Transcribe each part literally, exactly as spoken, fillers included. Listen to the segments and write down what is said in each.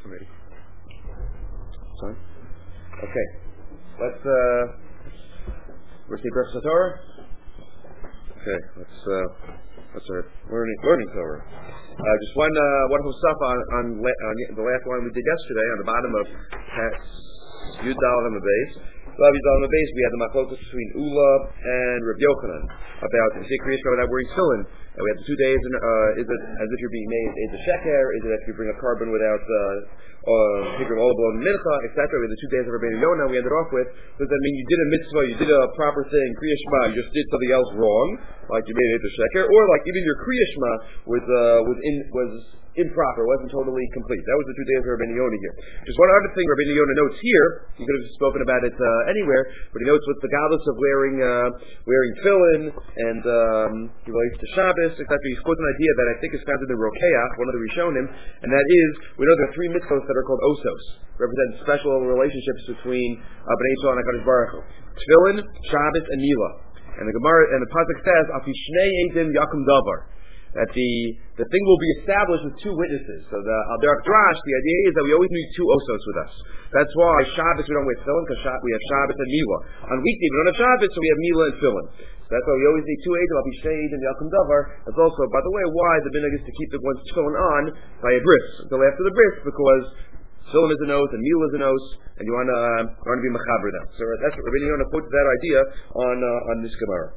Ready? Son? Okay. Let's, uh, we're see Brachas Torah? Okay, let's, uh, let's start learning, learning Torah. Uh, just one, uh, one stuff on, on, la- on the last one we did yesterday on the bottom of Yud Daled on the base. Love Yud Daled on the base, we had the machlokas between Ula and Rav Yochanan about the Kriyash Rabbi that wearing tefillin. And we had the two days, in, uh, is it as if you're being made, is it sheker, is it if you bring a carbon without, uh, uh, Hikram Olabon Mincha, et cetera. We had the two days of Rabbeinu Yonah we ended off with. Does that mean you did a mitzvah, you did a proper thing, Kriya Shema, you just did something else wrong, like you made it the sheker, or like even your Kriya Shema was, uh, was in, was improper, wasn't totally complete. That was the two days of Rabbeinu Yonah here. Just one other thing Rabbeinu Yonah notes here, he could have spoken about it uh, anywhere, but he notes what's the godless of wearing uh, wearing tefillin, and um, he relates to Shabbos, et cetera. He quotes an idea that I think is found in the Rokeach, one of the Rishonim, and that is, we know there are three mitzvahs that are called osos, represent special relationships between uh, Bnei Yisrael and HaKadosh Baruch Hu. Tefillin, Shabbos, and Milah. And the Gemara and the pasuk says, "Afi shnei edim yakum davar." That the the thing will be established with two witnesses. So the Al Derech Drash, the idea is that we always need two osos with us. That's why Shabbos we don't wear tefillin, because we have Shabbos and Milah. On weekday we don't have Shabbos, so we have Milah and tefillin. So that's why we always need two edim, Afi shnei edim yakum davar. That's also, by the way, why the minhag is to keep the one's tefillin on by a bris until after the bris, because tefillin is an oath and Milah is an oath, and you want to uh, want to be mechaber them. So that's what Rabbeinu Yonah quotes that idea on uh, on this Gemara.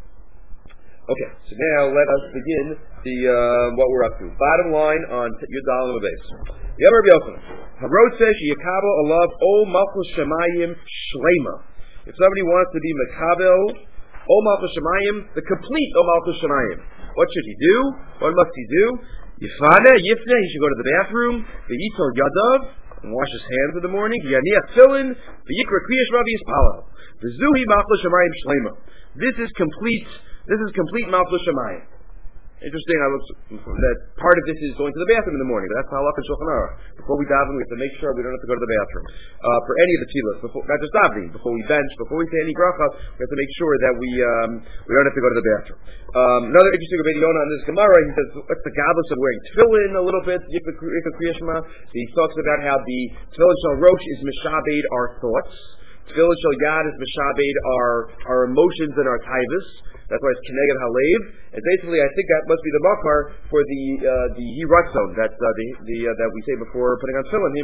Okay, so now let us begin the uh, what we're up to. Bottom line on Yud Daled on the base. Yamar Rabbi Yochanan, Harot says Yekabel Alav O Malchus Shemayim Shlema. If somebody wants to be Mekabel O Malchus Shemayim, the complete O Malchus Shemayim, what should he do? What must he do? Yifane Yifne, he should go to the bathroom. V'yitzol Yadav, and wash his hands in the morning. Yaniach Tefillin, v'yikra Kriyash Rabbi Yispalel. V'zuhi Malchus Shemayim Shlema. This is complete. This is complete Malchus Shemayim. Interesting, I looked that part of this is going to the bathroom in the morning. That's halakha Shulchan Aruch. Before we daven, we have to make sure we don't have to go to the bathroom uh, for any of the tefillos. Before, not just davening. Before we bench, before we say any bracha, we have to make sure that we um, we don't have to go to the bathroom. Um, another interesting Rabbeinu Yonah on this Gemara, he says, what's the godless of wearing tefillin a little bit? Yikra Kriya Shema. He talks about how the tefillin shel rosh is mishabed our thoughts. Tefillin shel yad is mishabed our our emotions and our taivas. That's why it's Keneged Halev. And basically, I think that must be the makar for the uh, the hiratzon that uh, the the uh, that we say before putting on tefillin.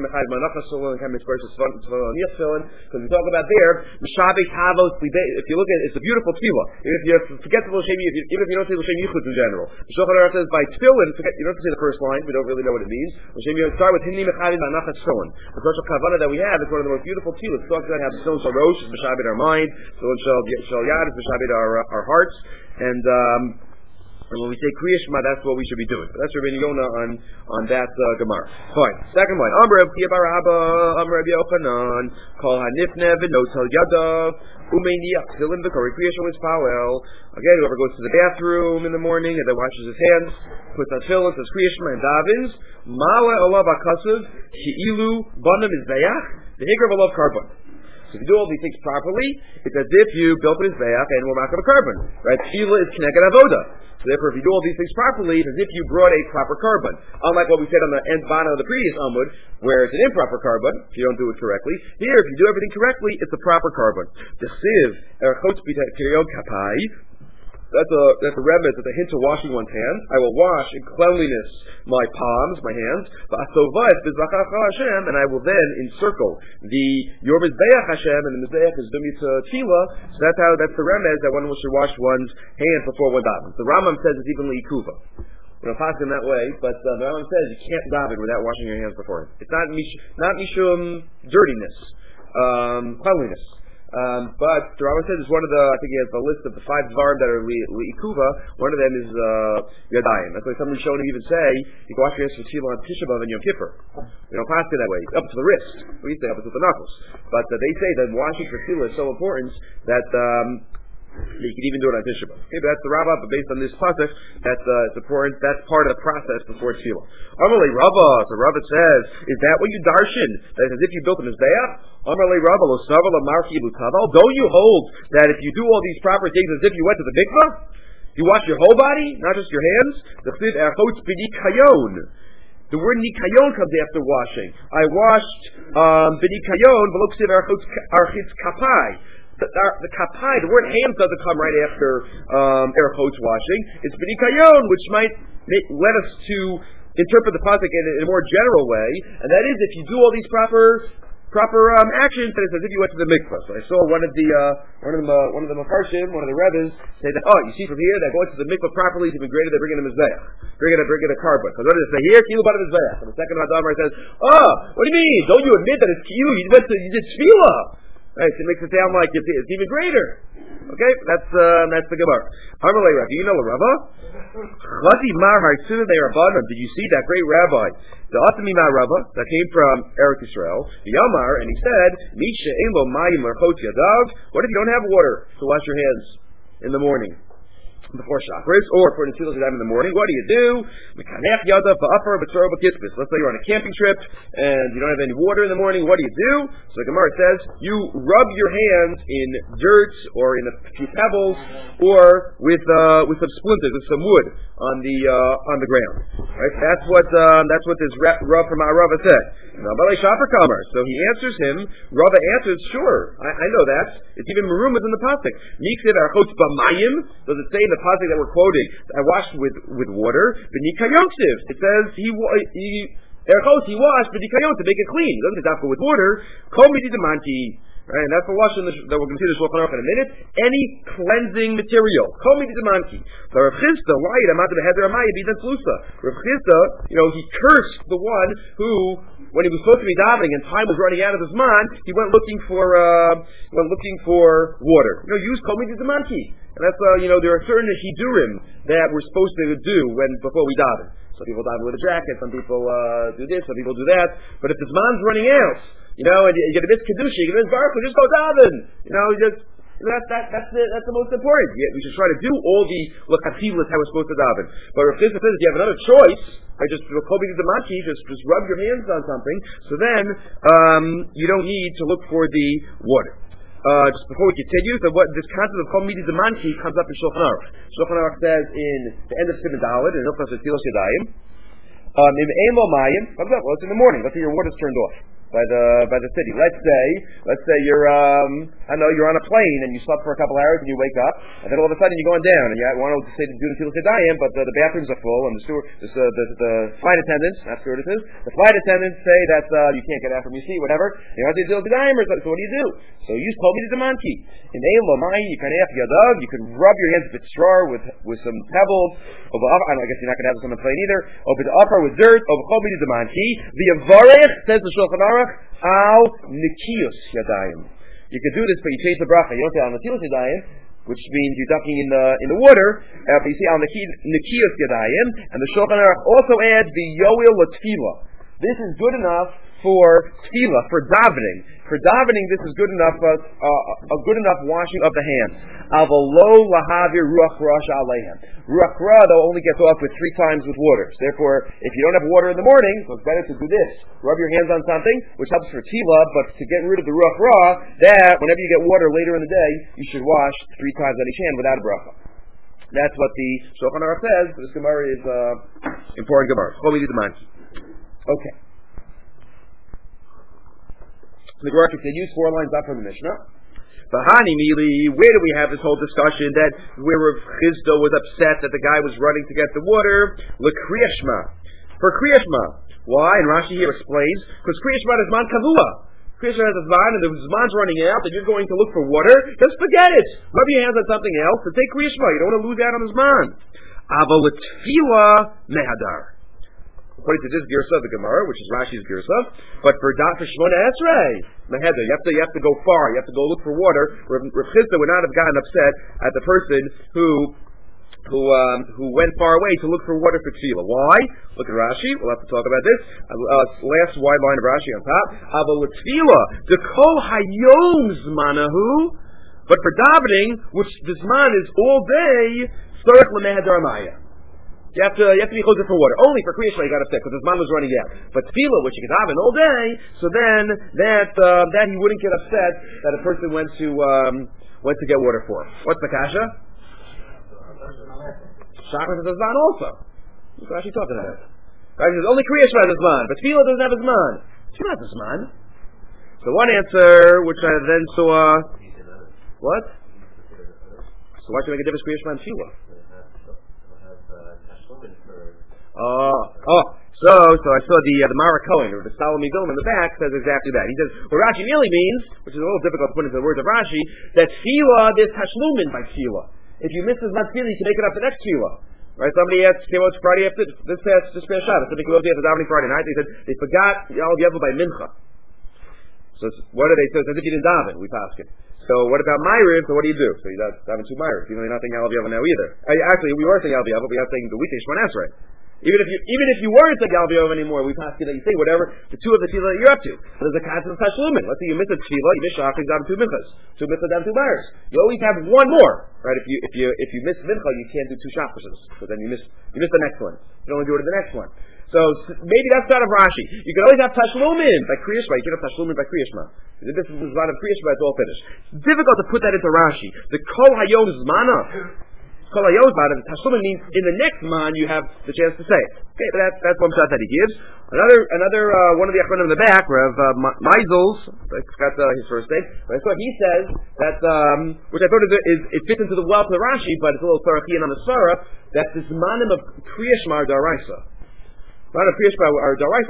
Because we talk about there, Mishabei Tavos. If you look at it, it's a beautiful tefillah. If you forget the L'Shem, even if you don't say L'Shem Yichud in general, the Shulchan Aruch says by tefillin, forget you don't have to say the first line. We don't really know what it means. L'Shem Yichud start with Himni Mechayim Manachas Tefillin. The social kavanah that we have is one of the most beautiful tefillahs. It talks about how the tefillin shel rosh is Mishabei our mind, tefillin shel yad is Mishabei our our hearts. And, um, and when we say Kriya Shema, that's what we should be doing. But that's Rabbeinu Yonah on on that uh, Gemara. Fine. Second one. Amar Rav Kiya bar Abba, Amar Rabbi Yochanan, Kol Hanifne v'Notel Yadav, Umeiniach Tefillin v'Kori Kriya Shema Mispalel. Again, whoever goes to the bathroom in the morning and then washes his hands, puts on tefillin, says Kriya Shema and davens, Mala Olav Akasav, She'ilu Bana Mizbeach, the Higrav Olav Karbon. If you do all these things properly, it's as if you built an Mizbeach and will knock up a carbon. Right? Tefillah is Keneged Avoda. So therefore, if you do all these things properly, it's as if you brought a proper carbon. Unlike what we said on the end bottom of the previous Amud, where it's an improper carbon, if you don't do it correctly. Here, if you do everything correctly, it's a proper carbon. D'chsiv erchot b'terion kapai. That's a that's a remez, that's a hint to washing one's hands. I will wash in cleanliness my palms, my hands. And I will then encircle the your Mizbeach Hashem, and the Mizbeach is Dumit Tefillah. So that's how that's the remez that one should wash one's hands before one davens. The Rambam says it's even L'ikuva. We don't pass in that way, but uh, the Rambam says you can't daven without washing your hands before. It's not mish, not mishum dirtiness, um, cleanliness. Um, but the Rambam says it's one of the, I think he has the list of the five dvarim that are li'ikuva. One of them is uh, yadayim. That's why some Rishonim even say you can wash your hands for tefillah on Tisha B'av and Yom Kippur. We don't pass it that way, up to the wrist. We say up to the knuckles. But uh, they say that washing for tefillah is so important that um, you can even do it on Tisha B'av. Okay, but that's the Rabbah, but based on this pasuk, that's uh, it's important. That's part of the process before tefillah. Amalei Rabbah, so Rabbah says, is that what you darshan? That is as if you built a mizbeach? Amalei Rabbah, lo savar lamarki b'taval. Don't you hold that if you do all these proper things as if you went to the mikvah, you wash your whole body, not just your hands? The chsiv erchot b'dik hayon. The word nikayon comes after washing. I washed um, b'nikayon v'loksiv architz kapai. The, the kapai, the word hands doesn't come right after um, erchotz washing. It's b'nikayon, which might make, let us to interpret the pasuk in, in a more general way, and that is if you do all these proper proper um, actions, then it's as if you went to the mikvah. So I saw one of the uh, one of the uh, one of the mafarshim, one of the rebbes, say that oh, you see from here that going to the mikvah properly is even greater than bringing a mizbeach, bringing a bringing a carbon. So what does it say here? Kilu b'ad mizbeach. And the second Hadamar says, oh, what do you mean? Don't you admit that it's kilu? You went to you did tefillah. Right, so it makes it sound like it's, it's even greater. Okay, that's uh, that's the Gemara. Harmalei Rav, you know the Rava? Chati Mar Harsuna they Rabbanon. Did you see that great rabbi, the Atami Mar Rava, that came from Eretz Yisrael, the Yamar, and he said, Misha Elo Mayim Archot Yadav. What if you don't have water to wash your hands in the morning? Before chakras, or for the tefillah time in the morning, what do you do? Let's say you're on a camping trip and you don't have any water in the morning. What do you do? So the Gemara says you rub your hands in dirt or in a few pebbles, or with uh, with some splinters, with some wood on the uh, on the ground. Right? That's what uh, that's what this Rav from our Rava said. So he answers him. Rava answers, sure, I, I know that. It's even marumas in the pasuk. Does it say in the pasuk that we're quoting, I washed with, with water, but nikayonksiv. It says he he erchos he washed, but nikayon to make it clean. He doesn't have to with water. Kol midi demanti. Right, and that's the lashon that we're going to see the Shulchan Aruch in a minute. Any cleansing material. Kol midi demanti. So Rav Chisda lied about the Heder Amaya bidan tlusa. Rav Chisda, you know, he cursed the one who, when he was supposed to be davening and time was running out of his man, he went looking for uh, went looking for water. You know, use kol midi demanti. And that's, uh, you know, there are certain hidurim that we're supposed to do when before we daven. Some people daven with a jacket, some people uh, do this, some people do that. But if the man's running out, you know, and you, you get a bit kedusha, you get a bit baruch, just go daven. You know, just that, that, that's the that's the most important. Yeah, we should try to do all the lachatilas how we're supposed to daven. But if this is, if you have another choice, I just just just rub your hands on something. So then um, you don't need to look for the water. Uh, just before we continue, so what this concept of kol midi demanti comes up in Shulchan Aruch. Shulchan Aruch says in the end of Siman Daled in Hilchos Netilas Yadayim, um, in Ein Lo Mayim, comes up. Well, it's in the morning. Let's say your water's turned off by the by the city. Let's say, let's say you're, um, I know you're on a plane and you slept for a couple hours and you wake up, and then all of a sudden you're going down and you want to say to do the Netilas Yadayim, but the, the bathrooms are full and the steward, the, the, the, the flight attendants, not stewardesses, the flight attendants say that uh, you can't get out from your seat, whatever. You want to do the Netilas Yadayim, so what do you do? So you use kol midi demanti. In Ein Lo Mayim, you can have yadav, you can rub your hands with straw with with some pebbles. Over, I guess you're not going to have this on the plane either. Over the upper with dirt. Over kol midi demanti. The avarech says the Shulchan Aruch al nikiyos yadayim. You can do this, but you change the bracha. You don't say al nikiyos yadayim, which means you're dunking in the in the water. Uh, but you say al nikiyos yadayim, and the Shulchan Aruch also adds the yoel latfila. This is good enough for tefillah, for davening. For davening, this is good enough, uh, uh, a good enough washing of the hands. Avalo lahavir ruach rosh aleihem. Ruach ra, though, only gets off with three times with water. So therefore, if you don't have water in the morning, so it's better to do this. Rub your hands on something, which helps for tefillah, but to get rid of the ruach ra, that whenever you get water later in the day, you should wash three times on each hand without a bracha. That's what the Shulchan Aruch says. This Gemara is uh, important Gemara. Okay. The Gemara continues four lines up from the Mishnah. Bahani Mili, where do we have this whole discussion that where Rav Chisda was upset that the guy was running to get the water? L'kriyashma. For kriyashma. Why? And Rashi here explains, because kriyashma is man kavua. Kriyashma has a zman, and the zman's running out, and you're going to look for water, just forget it. Rub your hands on something else, and take kriyashma. You don't want to lose out on the zman. Aval l'tfila mehadar. According to this girsa of the Gemara, which is Rashi's girsa, but for for Shmona Esrei, Meheder, you have to you have to go far, you have to go look for water. Rav Chisda would not have gotten upset at the person who who um, who went far away to look for water for tefillah. Why? Look at Rashi. We'll have to talk about this. Uh, last wide line of Rashi on top. Aval tefillah the kol hayom zmanahu, but for davening, which the zman is all day, tzorech lemehadar maya. You have to you have to be closer for water. Only for Kriya Shema you got upset because his mom was running out. But tefillah, which you can have all day, so then that uh, that he wouldn't get upset that a person went to um, went to get water for. What's the kasha? Shachar is a zman also. What's Rashi talking about? Rashi says only Kriya Shema has Zman, but Tefillah doesn't have a Zman. Tefillah has a Zman. So one answer, which I then saw, what? So why should I make a difference Kriya Shema and Tefillah? Oh, oh. So, so I saw the uh, the Mara Cohen, or the Salome Gilman in the back, says exactly that. He says, what Rashi really means, which is a little difficult to put into the words of Rashi, that Tefillah, there's Tashlumin by Tefillah. If you miss this month's Tefillah, you can make it up the next Tefillah. Right? Somebody asked, came out Friday after this past this past Shabbos. Somebody came out after davening Friday night. They said they forgot Yal Yevel by Mincha. So what do they say? It's as if you didn't daven. We pass it. So what about Ma'ariv? So what do you do? So you daven two Ma'ariv. Even though you're not saying Yal Yevel now either. Uh, actually, we were saying Yal Yevel, but we are saying the weekday Shemon Esrei. Even if you even if you weren't saying Yal Yevel anymore, we pass it that you say whatever the two of the tefillah that you're up to. So there's a concept of Tashlumin. Let's say you miss a tefillah, you miss Shachar, you daven two minchas, two minchas, daven two Ma'ariv. You always have one more. Right? If you if you if you miss mincha, you can't do two shacharis. So then you miss you miss the next one. You can only do it in the next one. So maybe that's not of Rashi. You can always have tashlumin by Kriya Shema. You can have tashlumin by Kriya Shema. If this is a lot of Kriya Shema, it's all finished. It's difficult to put that into Rashi. The kol hayom zmana. Kol hayom zmana. The tashlumin means in the next man you have the chance to say it. Okay, but that's that's one shot that he gives. Another another uh, one of the achronim in the back, Rav uh, Meisels, I forgot uh, his first name. But I saw he says that, um, which I thought is, is it fits into the well to the Rashi, but it's a little Sarachian on the Sarah, that this manim of Kriya Shema are daraisa. Manim of Kriya Shema are daraisa.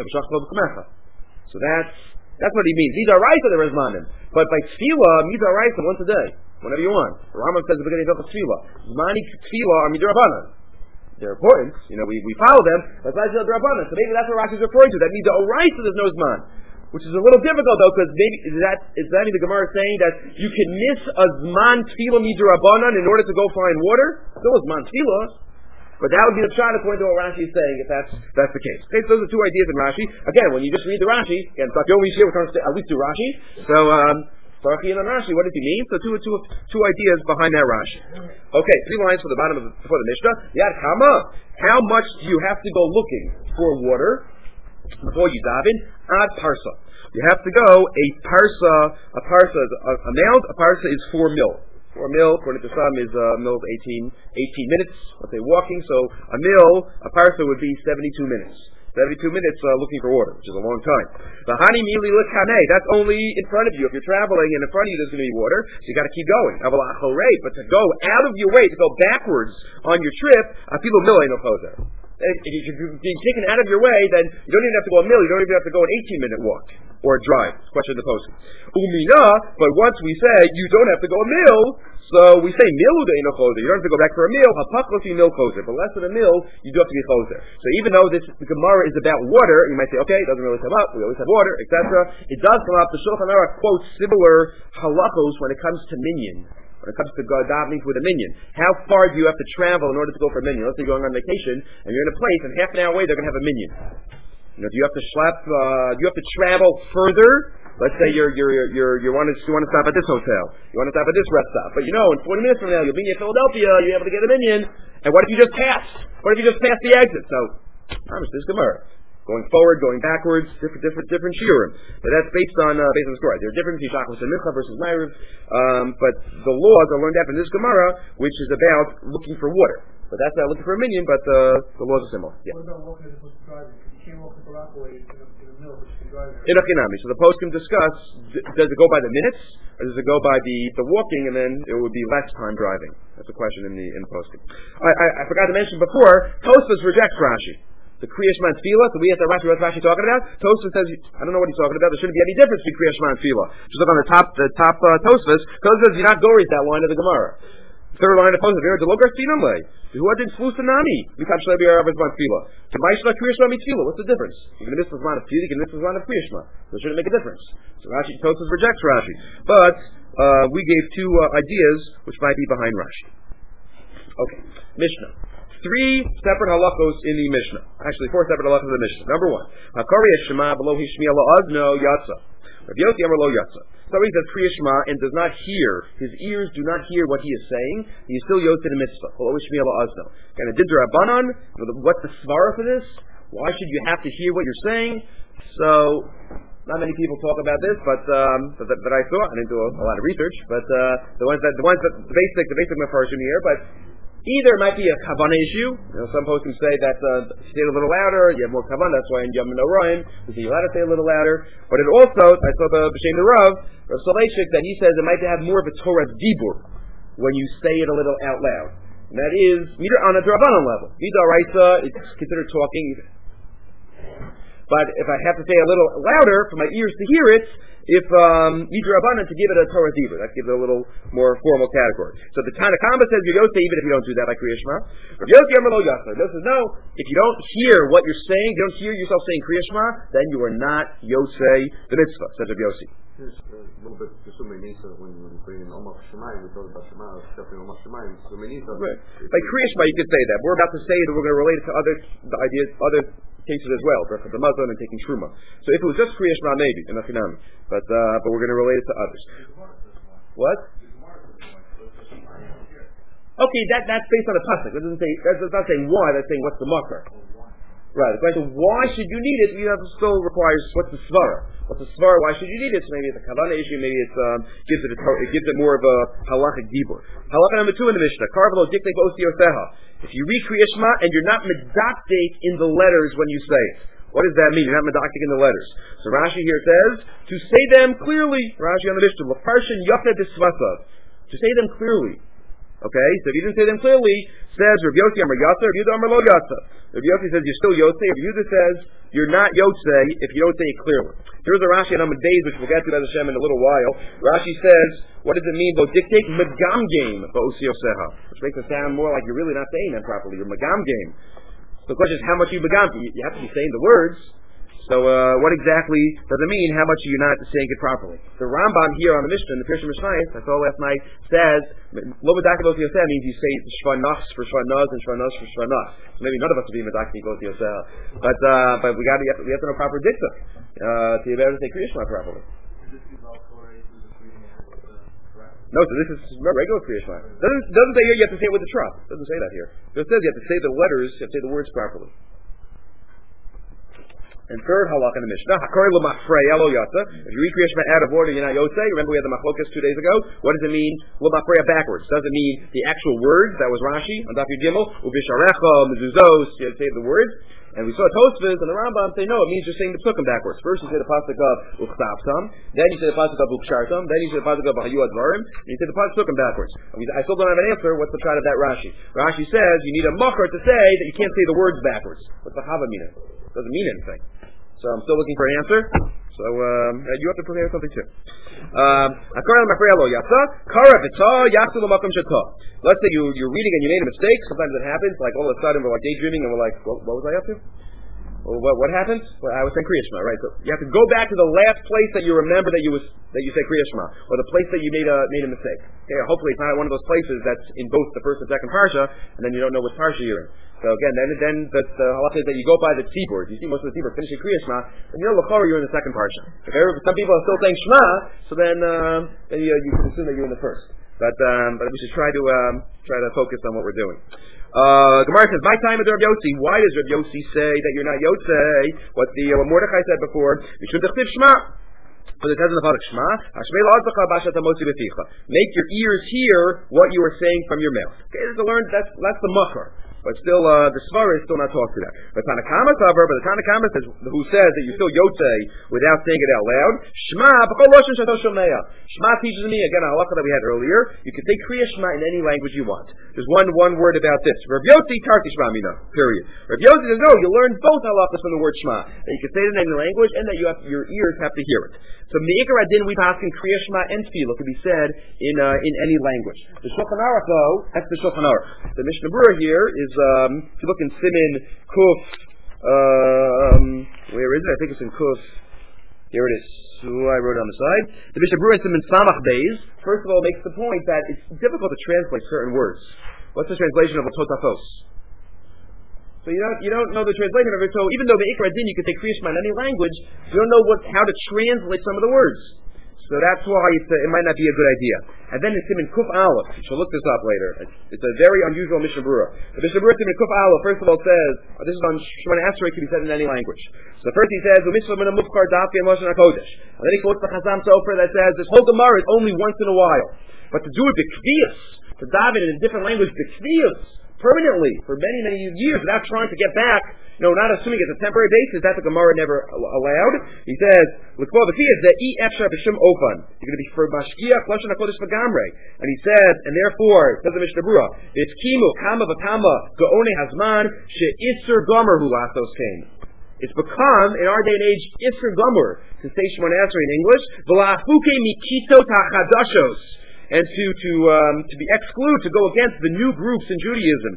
So that's that's what he means. These are daraisa there is manim, but by tefillah, me daraisa once a day, whenever you want. The Rambam says at the beginning of tefillah, mani tefillah are midrabanan. They're important, you know, we, we follow them, but that's the Rabbanan. So maybe that's what Rashi is referring to. That means the Oraisa there's no Zman. Which is a little difficult though, because maybe is that is that mean the Gemara saying that you can miss a Zman Tefillah Midrabanan in order to go find water? Still a Zman Tefillah. But that would be the shot according to what Rashi is saying, if that's that's the case. Okay, so those are two ideas in Rashi. Again, when you just read the Rashi, again, it's not the only year we're trying to at least do Rashi. So um Sarachian on Rashi, what does he mean? So two, two, two ideas behind that Rashi. Okay, three lines for the bottom of the, before the Mishnah. Yad Kama, how much do you have to go looking for water before you daven? Ad Parsa. You have to go a Parsa, a Parsa is a, a mount, a Parsa is four mil. Four mil, according to some, is a uh, mil of eighteen, eighteen minutes, let's say walking, so a mil, a Parsa would be seventy-two minutes. seventy-two minutes uh, looking for water, which is a long time. The hani mili l'kaneh, that's only in front of you. If you're traveling and in front of you there's going to be water, so you got to keep going. But to go out of your way, to go backwards on your trip, afilu milay no chozer. If you're being taken out of your way, then you don't even have to go a mil. You don't even have to go an eighteen minute walk or a drive. Question of the post. Umina, but once we say you don't have to go a mil, so we say mil u'deino chozer. You don't have to go back for a mil. Hapaklosi mil chozer. But less than a mil, you do have to be chozer. So even though this the Gemara is about water, you might say, okay, it doesn't really come up. We always have water, et cetera. It does come up. The Shulchan Aruch quotes similar halachos when it comes to minyan. When it comes to davening with a minyan, how far do you have to travel in order to go for a minyan? Let's say you're going on vacation and you're in a place, and half an hour away they're going to have a minyan. You know, do you have to schlep? Uh, do you have to travel further? Let's say you're you're you're you want to you want to stop at this hotel, you want to stop at this rest stop, but you know in forty minutes from now you'll be in Philadelphia, you're able to get a minyan. And what if you just pass? What if you just pass the exit? So, promise this Gemara. Going forward, going backwards, different, different, different shiurim. But that's based on uh, based on the story. There are different between Shachos and Mincha versus Ma'ariv, um, but the laws are learned out in this Gemara, which is about looking for water. But that's not looking for a minyan, but uh, the laws are similar. Yeah. What about walking as opposed to driving? You can't walk the Rockaway in a, in a mill, but you can drive there. In Achinami. So the post can discuss, d- does it go by the minutes, or does it go by the, the walking, and then it would be less time driving? That's a question in the in the posting. I, I, I forgot to mention before, Tosfos rejects Rashi. The Kriya Shema and Tefillah, so we have to Rashi, what's Rashi talking about? Tosfos says, I don't know what he's talking about, there shouldn't be any difference between Kriya Shema and Tefillah. Just look on the top, the top uh, Tosfos, Tosfos says, you're not goring that line of the Gemara. Third line of Tosfos, you're the Logar Sinamle. Who had in Flusanami? We can't show you our Abbas Tefillah. To Maishla Kriya Shema and Tefillah, what's the difference? You're going to miss the line of Tefillah, you can miss the line of Kriya Shema. So it shouldn't make a difference. So Rashi, Tosfos rejects Rashi. But, uh, we gave two uh, ideas which might be behind Rashi. Okay, Mishnah. Three separate halachos in the Mishnah. Actually, four separate halachos in the Mishnah. Number one, Hakari Shema below Hishmiya La'azno Yatsa. Rav Yossi Amar Lo Yatsa. Somebody says Kriya Shema and does not hear, his ears do not hear what he is saying, he is still Yotze the Mitzvah. Below Hishmiya La'azno. And a Didra Abanan, what's the svara for this? Why should you have to hear what you're saying? So, not many people talk about this, but um, but, but I saw. I didn't do a, a lot of research, but uh, the ones that the ones that the basic the basic mafarshim here, but Either it might be a kavanah issue. You know, some folks can say that uh, if you say it a little louder, you have more kavanah. That's why in Yom Noraim, we say you allowed to say a little louder. But it also, I saw the B'Shem the Rav, Rav Soloveitchik, that he says it might have more of a Torah dibur when you say it a little out loud. And that is either on a Drabanan level. Midaraisa, it's considered talking. But if I have to say a little louder for my ears to hear it, if um, Midrabanan to give it a Torah dibur, that gives it a little more formal category. So the Tanna Kama says you don't say even if you don't do that by Kriya Shema. Rav Yossi Amar Lo Yasser. Rav says no. If you don't hear what you're saying, you don't hear yourself saying Kriya Shema, then you are not Yosei the mitzvah. Says Rav Yossi. There's a little bit of Sumenisa when we bring in Omar Shemayim, we talk about Shema, stepping Omar Shemayim, Sumenisa. Right. By Kriya Shema, you could say that. We're about to say that we're going to relate it to other the ideas, other cases as well, for the Muslim and taking Truma. So if it was just Kriya Shema, maybe, in Achinami. But, uh, but we're going to relate it to others. What? Okay, that, that's based on a pasuk. It doesn't say, that's not saying why, that's saying what's the makar. Right, the question, why should you need it? You have to still requires, what's the svara? What's the svara? Why should you need it? So maybe it's a kavanah issue, maybe it's, um, gives it a, it gives it more of a halachic dibur. Halacha number two in the Mishnah, karvelo diktek osioseha. If you read Kriya Shema and you're not medaktik in the letters when you say it. What does that mean? You're not medaktik in the letters. So Rashi here says, to say them clearly, Rashi on the Mishnah, l'farshin yafeh disvasav. To say them clearly. Okay, so if you didn't say them clearly, says Rav Yossi Amar Yasser, Rav Yehuda Amar Lo Yasser. Rav Yossi says you're still Yosei. Rav Yehuda says you're not Yosei if you don't say it clearly. Here's a Rashi on Amud Beis, which we'll get to as Hashem in a little while. Rashi says, what does it mean? Bo dictate megam game ba'osioseha, which makes it sound more like you're really not saying them properly. You're megam game. So the question is, how much you megam? You have to be saying the words. So uh, what exactly does it mean? How much are you not saying it properly? The Rambam here on the Mishnah, in the Pirush Mishnayos, I saw last night, says Lo Medakik Bos Yoseh means you say Shvanachs for Shvanaz and Shvanaz for Shvanach. So maybe none of us will be Medakik Bos Yoseh, but uh, but we got to we have to know proper dikta uh, to be able to say Kriya Shema properly. No, so this is regular Kriya Shema. Doesn't doesn't say here you have to say it with the trap. Doesn't say that here. It says you have to say the letters, you have to say the words properly. And third halakha in the Mishnah, Hakori l'mafrei elo yatsa. If you read Kriya Shema out of order, you're not yosei. Remember we had the machlokas two days ago. What does it mean? L'mafrei backwards. Does it mean the actual words? That was Rashi on Daf Yud Gimel. Ubisharecha mezuzos. You have to say the words. And we saw Tosfos and the Rambam say no. It means you're saying the psukim backwards. First you say the pasuk of uchtabtam, then you say the pasuk of ukshartam, then you say the pasuk of hayu advarim, and you say the psukim backwards. I mean, I still don't have an answer. What's the pshat of that Rashi? Rashi says you need a makar to say that you can't say the words backwards. What's the hava meaning? Doesn't mean anything. So I'm still looking for an answer. So um, you have to prepare something too. Um, Let's say you, you're reading and you made a mistake. Sometimes it happens. Like all of a sudden we're like daydreaming and we're like, what, what was I up to? Well, what, what happened? Well, I was saying Kriya Shema, right? So you have to go back to the last place that you remember that you was that you said Kriya Shema, or the place that you made a made a mistake. Okay, hopefully it's not one of those places that's in both the first and second parsha, and then you don't know what parsha you're in. So again, then then the, the halakha is that you go by the tzibur. You see most of the tzibur finishing Kriya Shema, and you're l'chorah, you're in the second parsha. If ever, some people are still saying Shema, so then um, then you, you can assume that you're in the first. But um, but we should try to um, try to focus on what we're doing. Uh, Gemara says, my time is Rav Yossi. Why does Rav Yossi say that you're not Yotzei? What the uh, what Mordechai said before, Mishum Dechtiv Shema. But it says in the pasuk Shema, make your ears hear what you are saying from your mouth. Okay, that's the learn. That's that's the makar. But still, uh, the svara is still not talked to that. But Tanna Kama cover, but the Tanna Kama says, who says that you still yotzei without saying it out loud. Shema, b'kol loshen shato shomeya. Shema teaches me again a halakha that we had earlier. You can say Kriya Shema in any language you want. There's one one word about this. Rav Yossi tarti Shema mina. Period. Rav Yossi says no. You learn both halakhas from the word Shema. That you can say it in any language, and that you have your ears have to hear it. So Me'ikar Adin we pass in Kriya Shema and Tefillah could be said in uh, in any language. The Shulchan Aruch though, that's the Shulchan Aruch. The Mishnah Berurah here is. Um, if you look in Simin Kuf, um, where is it? I think it's in Kuf. Here it is. So I wrote it on the side. The Mishnah Berurah in Simin Samach Beis, first of all, makes the point that it's difficult to translate certain words. What's the translation of a totafos? So you don't you don't know the translation of it. So even though the Ikra Din you can say Kriya Shema in any language, you don't know what how to translate some of the words. So that's why it's a, it might not be a good idea. And then it's Simin Kuf Aleph. You should look this up later. It's, it's a very unusual Mishnah Berurah. The Mishnah Berurah Simin Kuf Aleph, first of all, says, oh, this is on Shemona Esrei, can be said in any language. So first he says, U'mitzvah min ha'mufkar dafke and Lashon HaKodesh. And then he quotes the Chazam Sofer that says, this whole Gemara is only once in a while. But to do it b'kviyas, to daven in a different language b'kviyas, permanently for many, many years without trying to get back, you know, not assuming it's a temporary basis. That's a Gemara never allowed. He says, let's go over is that e efshar b'shem ofan. You're going to be for mashkiach lashon hakodesh v'gamrei. And he says, and therefore, says the Mishnah Berurah, it's kimu kama v'kama gaone hazman she'isur gomer hu lasos came. It's become, in our day and age, isur gomer, to say Shemona Esrei in English, v'la'afuke mikito ta'chadashos. And to to um, to be excluded, to go against the new groups in Judaism,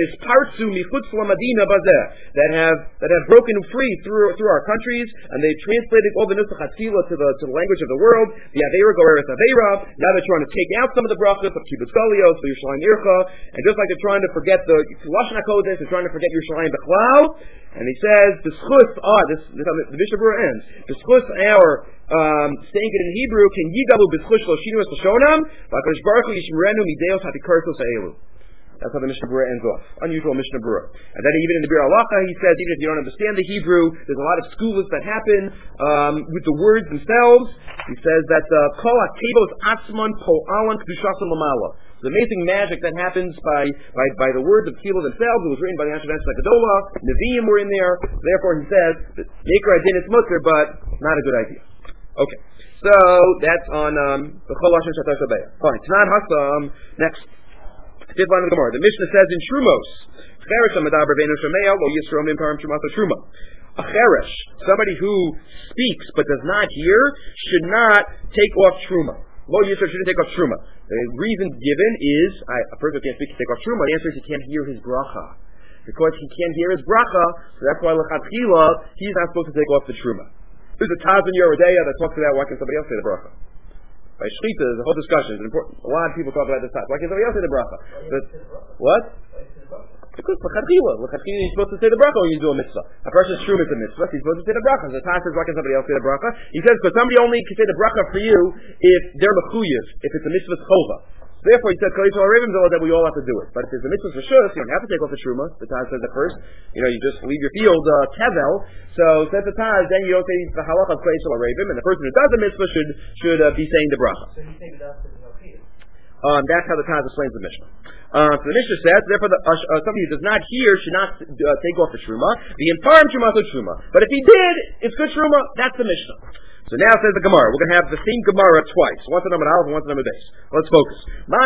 that have that have broken free through through our countries, and they translated all the Nusach Hatzila to the to the language of the world. The Aveira Goreres Aveira. Now they're trying to take out some of the brachas of Kibbutz Galios, the Yerushalayim Ircha, and just like they're trying to forget the Lashon HaKodesh, they're trying to forget Yerushalayim Bechlal. And he says, "B'schus ah, this, this the Mishnah Berurah ends. B'schus our um, saying it in Hebrew, can yigalu b'schus loshinu es lashonam, v'akadosh baruch hu yishmerenu mideos hapikartos ha'elu." That's how the Mishnah Berurah ends off. Unusual Mishnah Berurah. And then even in the Bir Halacha, he says, even if you don't understand the Hebrew, there's a lot of schools that happen um, with the words themselves. He says that kol hakevos atzman po'alan kedushasim lamala. The amazing magic that happens by, by, by the words of Kilo themselves. It was written by the Anshe Gedolah. Nevi'im were in there. Therefore, he says, Maker Adin is mutter, but not a good idea. Okay. So, that's on um, the Chol Lashon Shatar Shabeya. Fine. Tanan Hasam. Next. Fifth line of the Gemara. The Mishnah says in Trumos, Cheresh Amadaber Beinu Shameya, Lo Yisrom Imparim Trumasa Truma. A Cheresh, somebody who speaks but does not hear, should not take off Truma. Lo Yisro shouldn't take off Truma. The reason given is, I, a person who can't speak can take off Truma. The answer is he can't hear his bracha. Because he can't hear his bracha, so that's why L'chadchila, he's not supposed to take off the Truma. There's a Taz in Yerodea that talks about why can somebody else say the bracha. By Shechita, there's a whole discussion. It's important. A lot of people talk about this time. Why can somebody else say the bracha? But, what? Because l'chadchila, l'chadchila you're supposed to say the bracha when you do a mitzvah. A person's true is a mitzvah, he's supposed to say the bracha. So the Taz says, why can somebody else say the bracha? He says, because somebody only can say the bracha for you if they're mechuyev, if it's a mitzvah's chova. Therefore, he said, Kol Yisrael Revim that we all have to do it. But if there's a mitzvah for shus, you don't have to take off the truma. The Taz says at first, you know, you just leave your field uh, tevel. So says the Taz, then you don't say the halacha of Kol Yisrael Revim, and the person who does the mitzvah should should uh, be saying the bracha. So you take it out to the Melchiyah. Um, that's how the Taz explains the Mishnah. Uh, so the Mishnah says, therefore, the, uh, uh, somebody who does not hear should not uh, take off the truma. The imparim truma is truma. But if he did, it's good truma. That's the Mishnah. So now says the Gemara. We're going to have the same Gemara twice. Once a number aleph and once a number base. Let's focus. The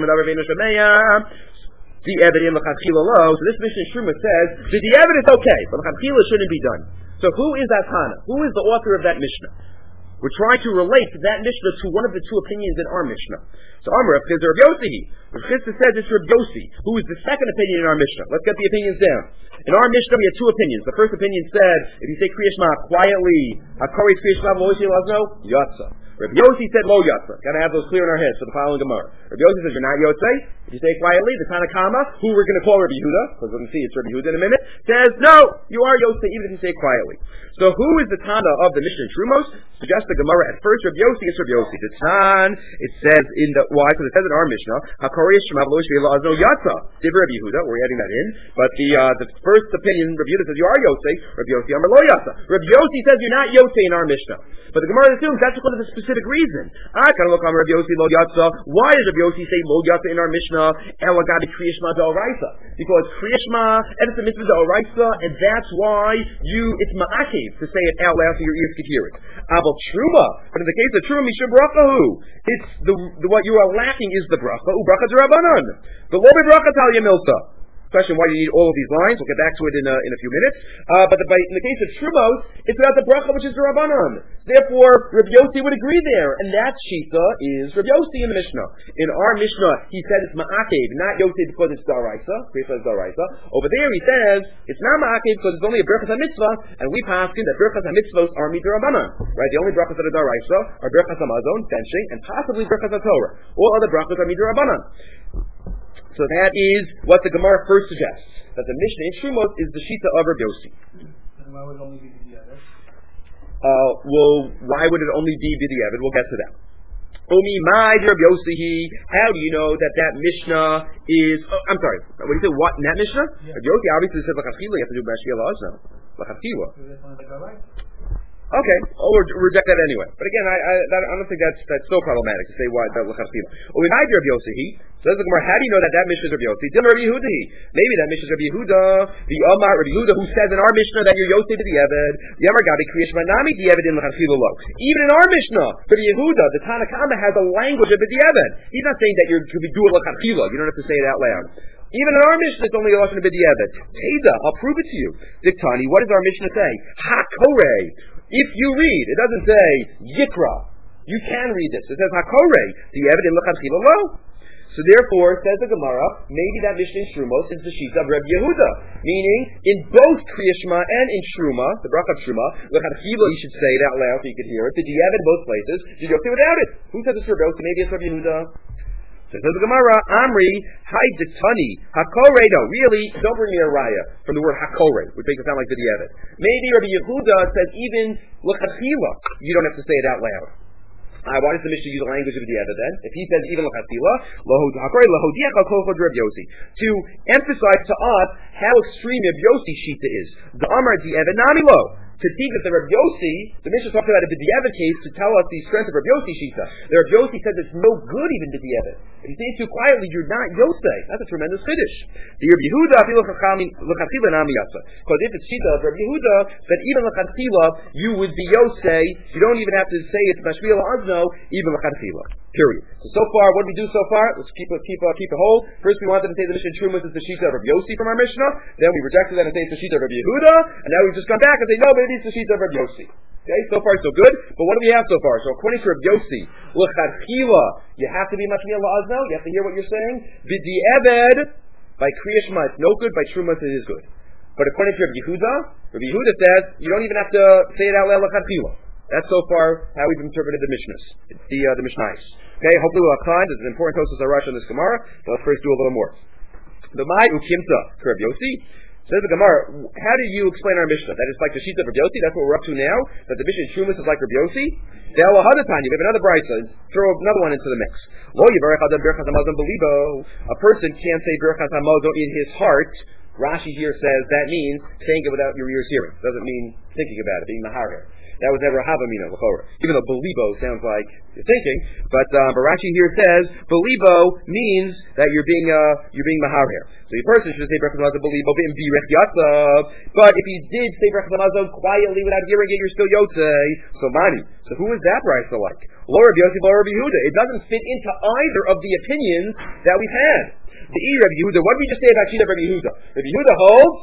evidence l'chadchila lo. So this Mishnah Shuma says that the evidence is okay, but l'chadchila shouldn't be done. So who is that Tana? Who is the author of that Mishnah? We're trying to relate that Mishnah to one of the two opinions in our Mishnah. So Amar Rav Chizda Rav Yossi. Rav Chizda says it's Rav Yossi, who is the second opinion in our Mishnah. Let's get the opinions down. In our Mishnah we have two opinions. The first opinion said, if you say Kriya Shema quietly, Hakori Kriya Shema Lo Yisrael Lazno, Yatsa. Rav Yossi said Lo Yatsa. Got to have those clear in our heads for the following Gemara. Rav Yossi says you're not Yotzei. If you say it quietly, the Tanakama, who we're going to call Rabbi Yehuda, because we're going to see it's Rabbi Yehuda in a minute, says no, you are Yotzei even if you say it quietly. So who is the Tana of the Mishnah Trumos? Suggests the Gemara at first. Rabbi Yossi is Rabbi Yossi. The Tan, it says in the why? Because it says in our Mishnah, Hakori Shema Lo Yisrael Lazno Yatsa. Div Rabbi Yehuda. We're adding that in. But the uh, the first opinion, Rabbi Yehuda says you are Yotzei. Rabbi Yossi Amar Lo Yatsa. Rabbi Yossi says you're not Yotzei in our Mishnah. But the Gemara assumes that's because of a specific reason. I kind of look on Rabbi Yossi Lo Yatsa. Why does Rabbi Yossi say Lo Yatsa in our Mishnah? Elagabi Kriya Shema D'Oraisa. Because Kriya Shema and it's a mitzvah D'Oraisa, and that's why you it's ma'akev to say it out loud so your ears could hear it. Abel Truma. But in the case of Truma Mishum Brachahu, it's the, the what you are lacking is the bracha. U bracha d'Rabbanan. The lo bracha Talia Milsa. Question why you need all of these lines. We'll get back to it in a, in a few minutes. Uh, but the, by, in the case of Trumos, it's about the bracha which is the Rabbanan. Therefore, Rabbi Yossi would agree there, and that shita is Rabbi Yossi in the Mishnah. In our Mishnah, he said it's ma'akev, not Yossi because it's daraisa. Kriyas is daraisa. Over there, he says it's not ma'akev because it's only a berachas hamitzvah, and we paskin that berachas hamitzvahs are mitra Rabbanan. Right? The only brachas that are daraisa are berachas hamazon, benching, and possibly berachas haTorah. All other brachas are mitra Rabbanan. So that is what the Gemara first suggests, that the Mishnah in Shumos is the Shita of Rabbi Yossi. And why would it only be B'diavad? Uh, well, why would it only be B'diavad? We'll get to that. Omi my Rabbi Yossi, how do you know that that Mishnah is, oh, I'm sorry, what do you say, what, in that Mishnah? Yeah. Rabbi Yossi obviously says, L'chadchila, you have to do B'ashiyah La'azna. L'chadchila. Okay, oh, we'll reject that anyway. But again, I I, that, I don't think that's that's so problematic to say why that l'chachila. Oh, we might be Rabbi Yossi. He says the Gemara. How do you know that that Mishnah is Rabbi Yossi? Dil Rabbi Yehuda. Maybe that Mishnah is Rabbi Yehuda. The Omar Rabbi Yehuda who says in our Mishnah that you're Yossi to the Eved. Yamar Gabi Kriyash Manami the Eved in l'chachila lo. Even in our Mishnah, Rabbi Yehuda, the Tanna Kama has a language of the Eved. He's not saying that you're to be doing l'chachila. You don't have to say it out loud. Even in our Mishnah, it's only a lashon of b'diavad. Teda, I'll prove it to you. Diktani, what does our Mishnah say? Hakore. If you read, it doesn't say Yikra. You can read this. It says Hakore. The evidence l'chachila lo. So therefore, says the Gemara, maybe that Mishnah in Shrumos is the Shita of Rabbi Yehuda. Meaning, in both Kriya Shema and in Shruma, the bracha of Shruma, l'chachila, you should say it out loud so you could hear it. The Diavad in both places. Did you say without it? Who said this for Rabbi Yehuda? Maybe it's Rabbi Yehuda. So says the Gemara, Amri, Hai Diktani, Hakore, no, really, don't bring me a raya from the word Hakore, which makes it sound like B'diavad. Maybe Rabbi Yehuda says even l'chachila, you don't have to say it out loud. Uh, why does the Mishnah use the language of B'diavad then? If he says even l'chachila, Hakore, l'hodiach al-kochod Rabbi Yossi, to emphasize to us how extreme Rabbi Yossi shita is. The Amar Diavad Nami lo. To think that the Rabbi Yossi, the Mishnah talked about a b'diavad case to tell us the strength of Rabbi Yossi shita. The Rabbi Yossi says it's no good even b'diavad. If you say it too quietly, you're not Yosei. That's a tremendous chiddush. The Rabbi Yehuda afilu l'chachila nami yasa. Because if it's shita of Rabbi Yehuda, that even l'chachila you would be Yosei. You don't even have to say it's mashmiel azno, even l'chachila. Period. So so far, what did we do so far? Let's keep it, keep uh, keep it whole. First, we wanted to say the Mishnah Trumas is the shita of Rabbi Yossi from our Mishnah. Then we rejected that and say it's the shita of Rabbi Yehuda. And now we've just gone back and say no, but it is the shita of Rabbi Yossi. Okay, so far so good. But what do we have so far? So according to Rabbi Yossi, l'chachila, you have to be mashmiel la'azno. You have to hear what you're saying. B'di'eved, by Kriya Shema, it's no good. By Trumas, it is good. But according to Rabbi Yehuda, Rabbi Yehuda says you don't even have to say it out loud l'chachila. That's so far how we've interpreted the Mishnahs, the uh, the Mishnahs. Okay, hopefully we'll have time. There's an important Tosas Arash on this Gemara. So let's first do a little more. The Mai Ukimta to Rabbi Yossi says the Gemara. How do you explain our Mishnah? That it's like the Shita of Rabbi Yossi. That's what we're up to now. That the Mishnah in Shumas is like Rabbi Yossi. The Elahadatani. We have another brayso. Throw another one into the mix. Lo yivarech adam birchas hamazon belibo. A person can't say birchas hamazon in his heart. Rashi here says that means saying it without your ears hearing. Doesn't mean thinking about it, being mahar here. That was never a havamina l'chora. Even though belibo sounds like you're thinking, but uh, Barashi here says belibo means that you're being uh, you're being mahar here. So your person should say brachas hamazon belibo b'im birech yatsav. But if you did say brachas hamazon quietly without hearing it, you're still yotzei. So mani. So who is that brayso like? Lo Rabbi Yossi, lo Rabbi Yehuda. It doesn't fit into either of the opinions that we've had. The E Rabbi Yehuda. What did we just say about Shita Rabbi Yehuda? Rabbi Yehuda holds.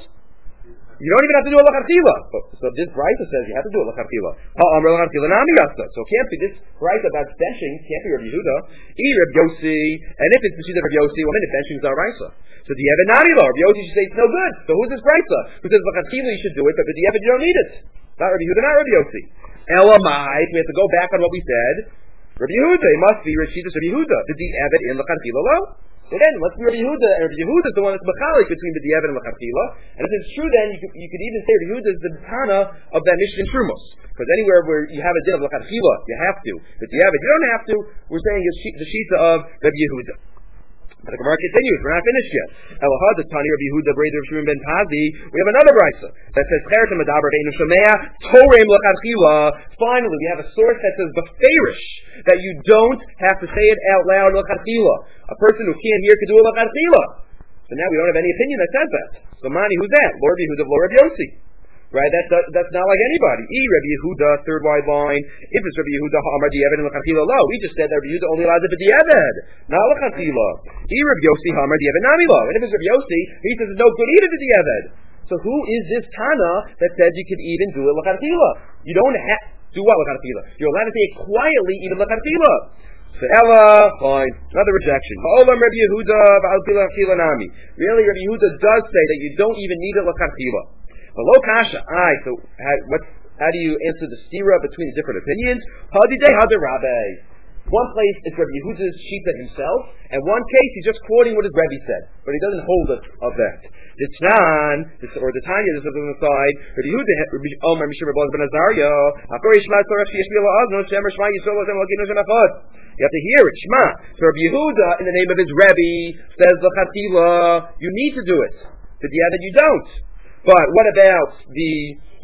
You don't even have to do a l'chachila. So this brayso says you have to do a l'chachila. Ha'amr l'chachila nami yasa. So it can't be this brayso about benching. Can't be Rabbi Yehuda. E Rabbi Yossi. And if it's the Shita Rabbi Yossi, well then benching is our brayso. So the Evan nami lo. Rabbi Yossi should say it's no good. So who's this brayso? Who says l'chachila you should do it, but the Evan you don't need it. Not Rabbi Yehuda, not Rabbi Yossi. Elamai. We have to go back on what we said. Rabbi Yehuda. It must be Rishita Rabbi Yehuda. Did the Evan in l'chachila lo? So then, let's be Rabbi Yehuda, and Rabbi Yehuda is the one that's mechalik between the Diavad and l'chachila. And if it's true, then you could, you could even say Rabbi Yehuda is the Tana of that Mishnah in Trumos. Because anywhere where you have a din of l'chachila, you have to. But Diavad, you don't have to. We're saying it's the shita of Rabbi Yehuda. But the Gemara continues. We're not finished yet. Elahad, the Tani Rabbi Yehuda, brother of Shimon ben Pazi. We have another brayso that says Cherem Adaber Ve'enu Shomea Torem l'chachila. Finally, we have a source that says beferish that you don't have to say it out loud l'chachila. A person who can't hear can do a l'chachila. So now we don't have any opinion that says that. So Mani, who's that? Lord Yehuda, Lord Rabbi Yossi. Right? That's uh, that's not like anybody. E Rabbi Yehuda, third wide line. If it's Rabbi Yehuda, Ha'amar Di'evad and l'chachila lo. We just said that Rabbi Yehuda only allows it for Di'evad, not l'chachila. E Rabbi Yossi, Ha'amar Di'evad nami lo. And if it's Rabbi Yossi, he says it's no good either for Di'evad. So who is this Tana that says you can even do it l'chachila? You don't have to do what l'chachila? You're allowed to say it quietly, even l'chachila. So Ella, fine. Another rejection. Ha'olam Rabbi Yehuda, v'al l'chachila nami. Really, Rabbi Yehuda does say that you don't even need it l'chachila. But lo kasha, I. So how, what's, how do you answer the stira between the different opinions? Hadidei hader Rabbi. One place it's Rabbi Yehuda's shita himself, and one case he's just quoting what his Rebbe said, but he doesn't hold it of that. The Tznan, or the Tanya, this is on the side. Rabbi Yehuda, Rabbi Omer Mishra Rabbi Ben Azariah. Hakori Shema Torah Shiyashmi La'azno Shemer Shema Yisrael Hashem Elokeinu Hashem Echad. You have to hear it, Shema. So Rabbi Yehuda, in the name of his Rebbe, says l'chatila. You need to do it. The Diavad you don't. But what about the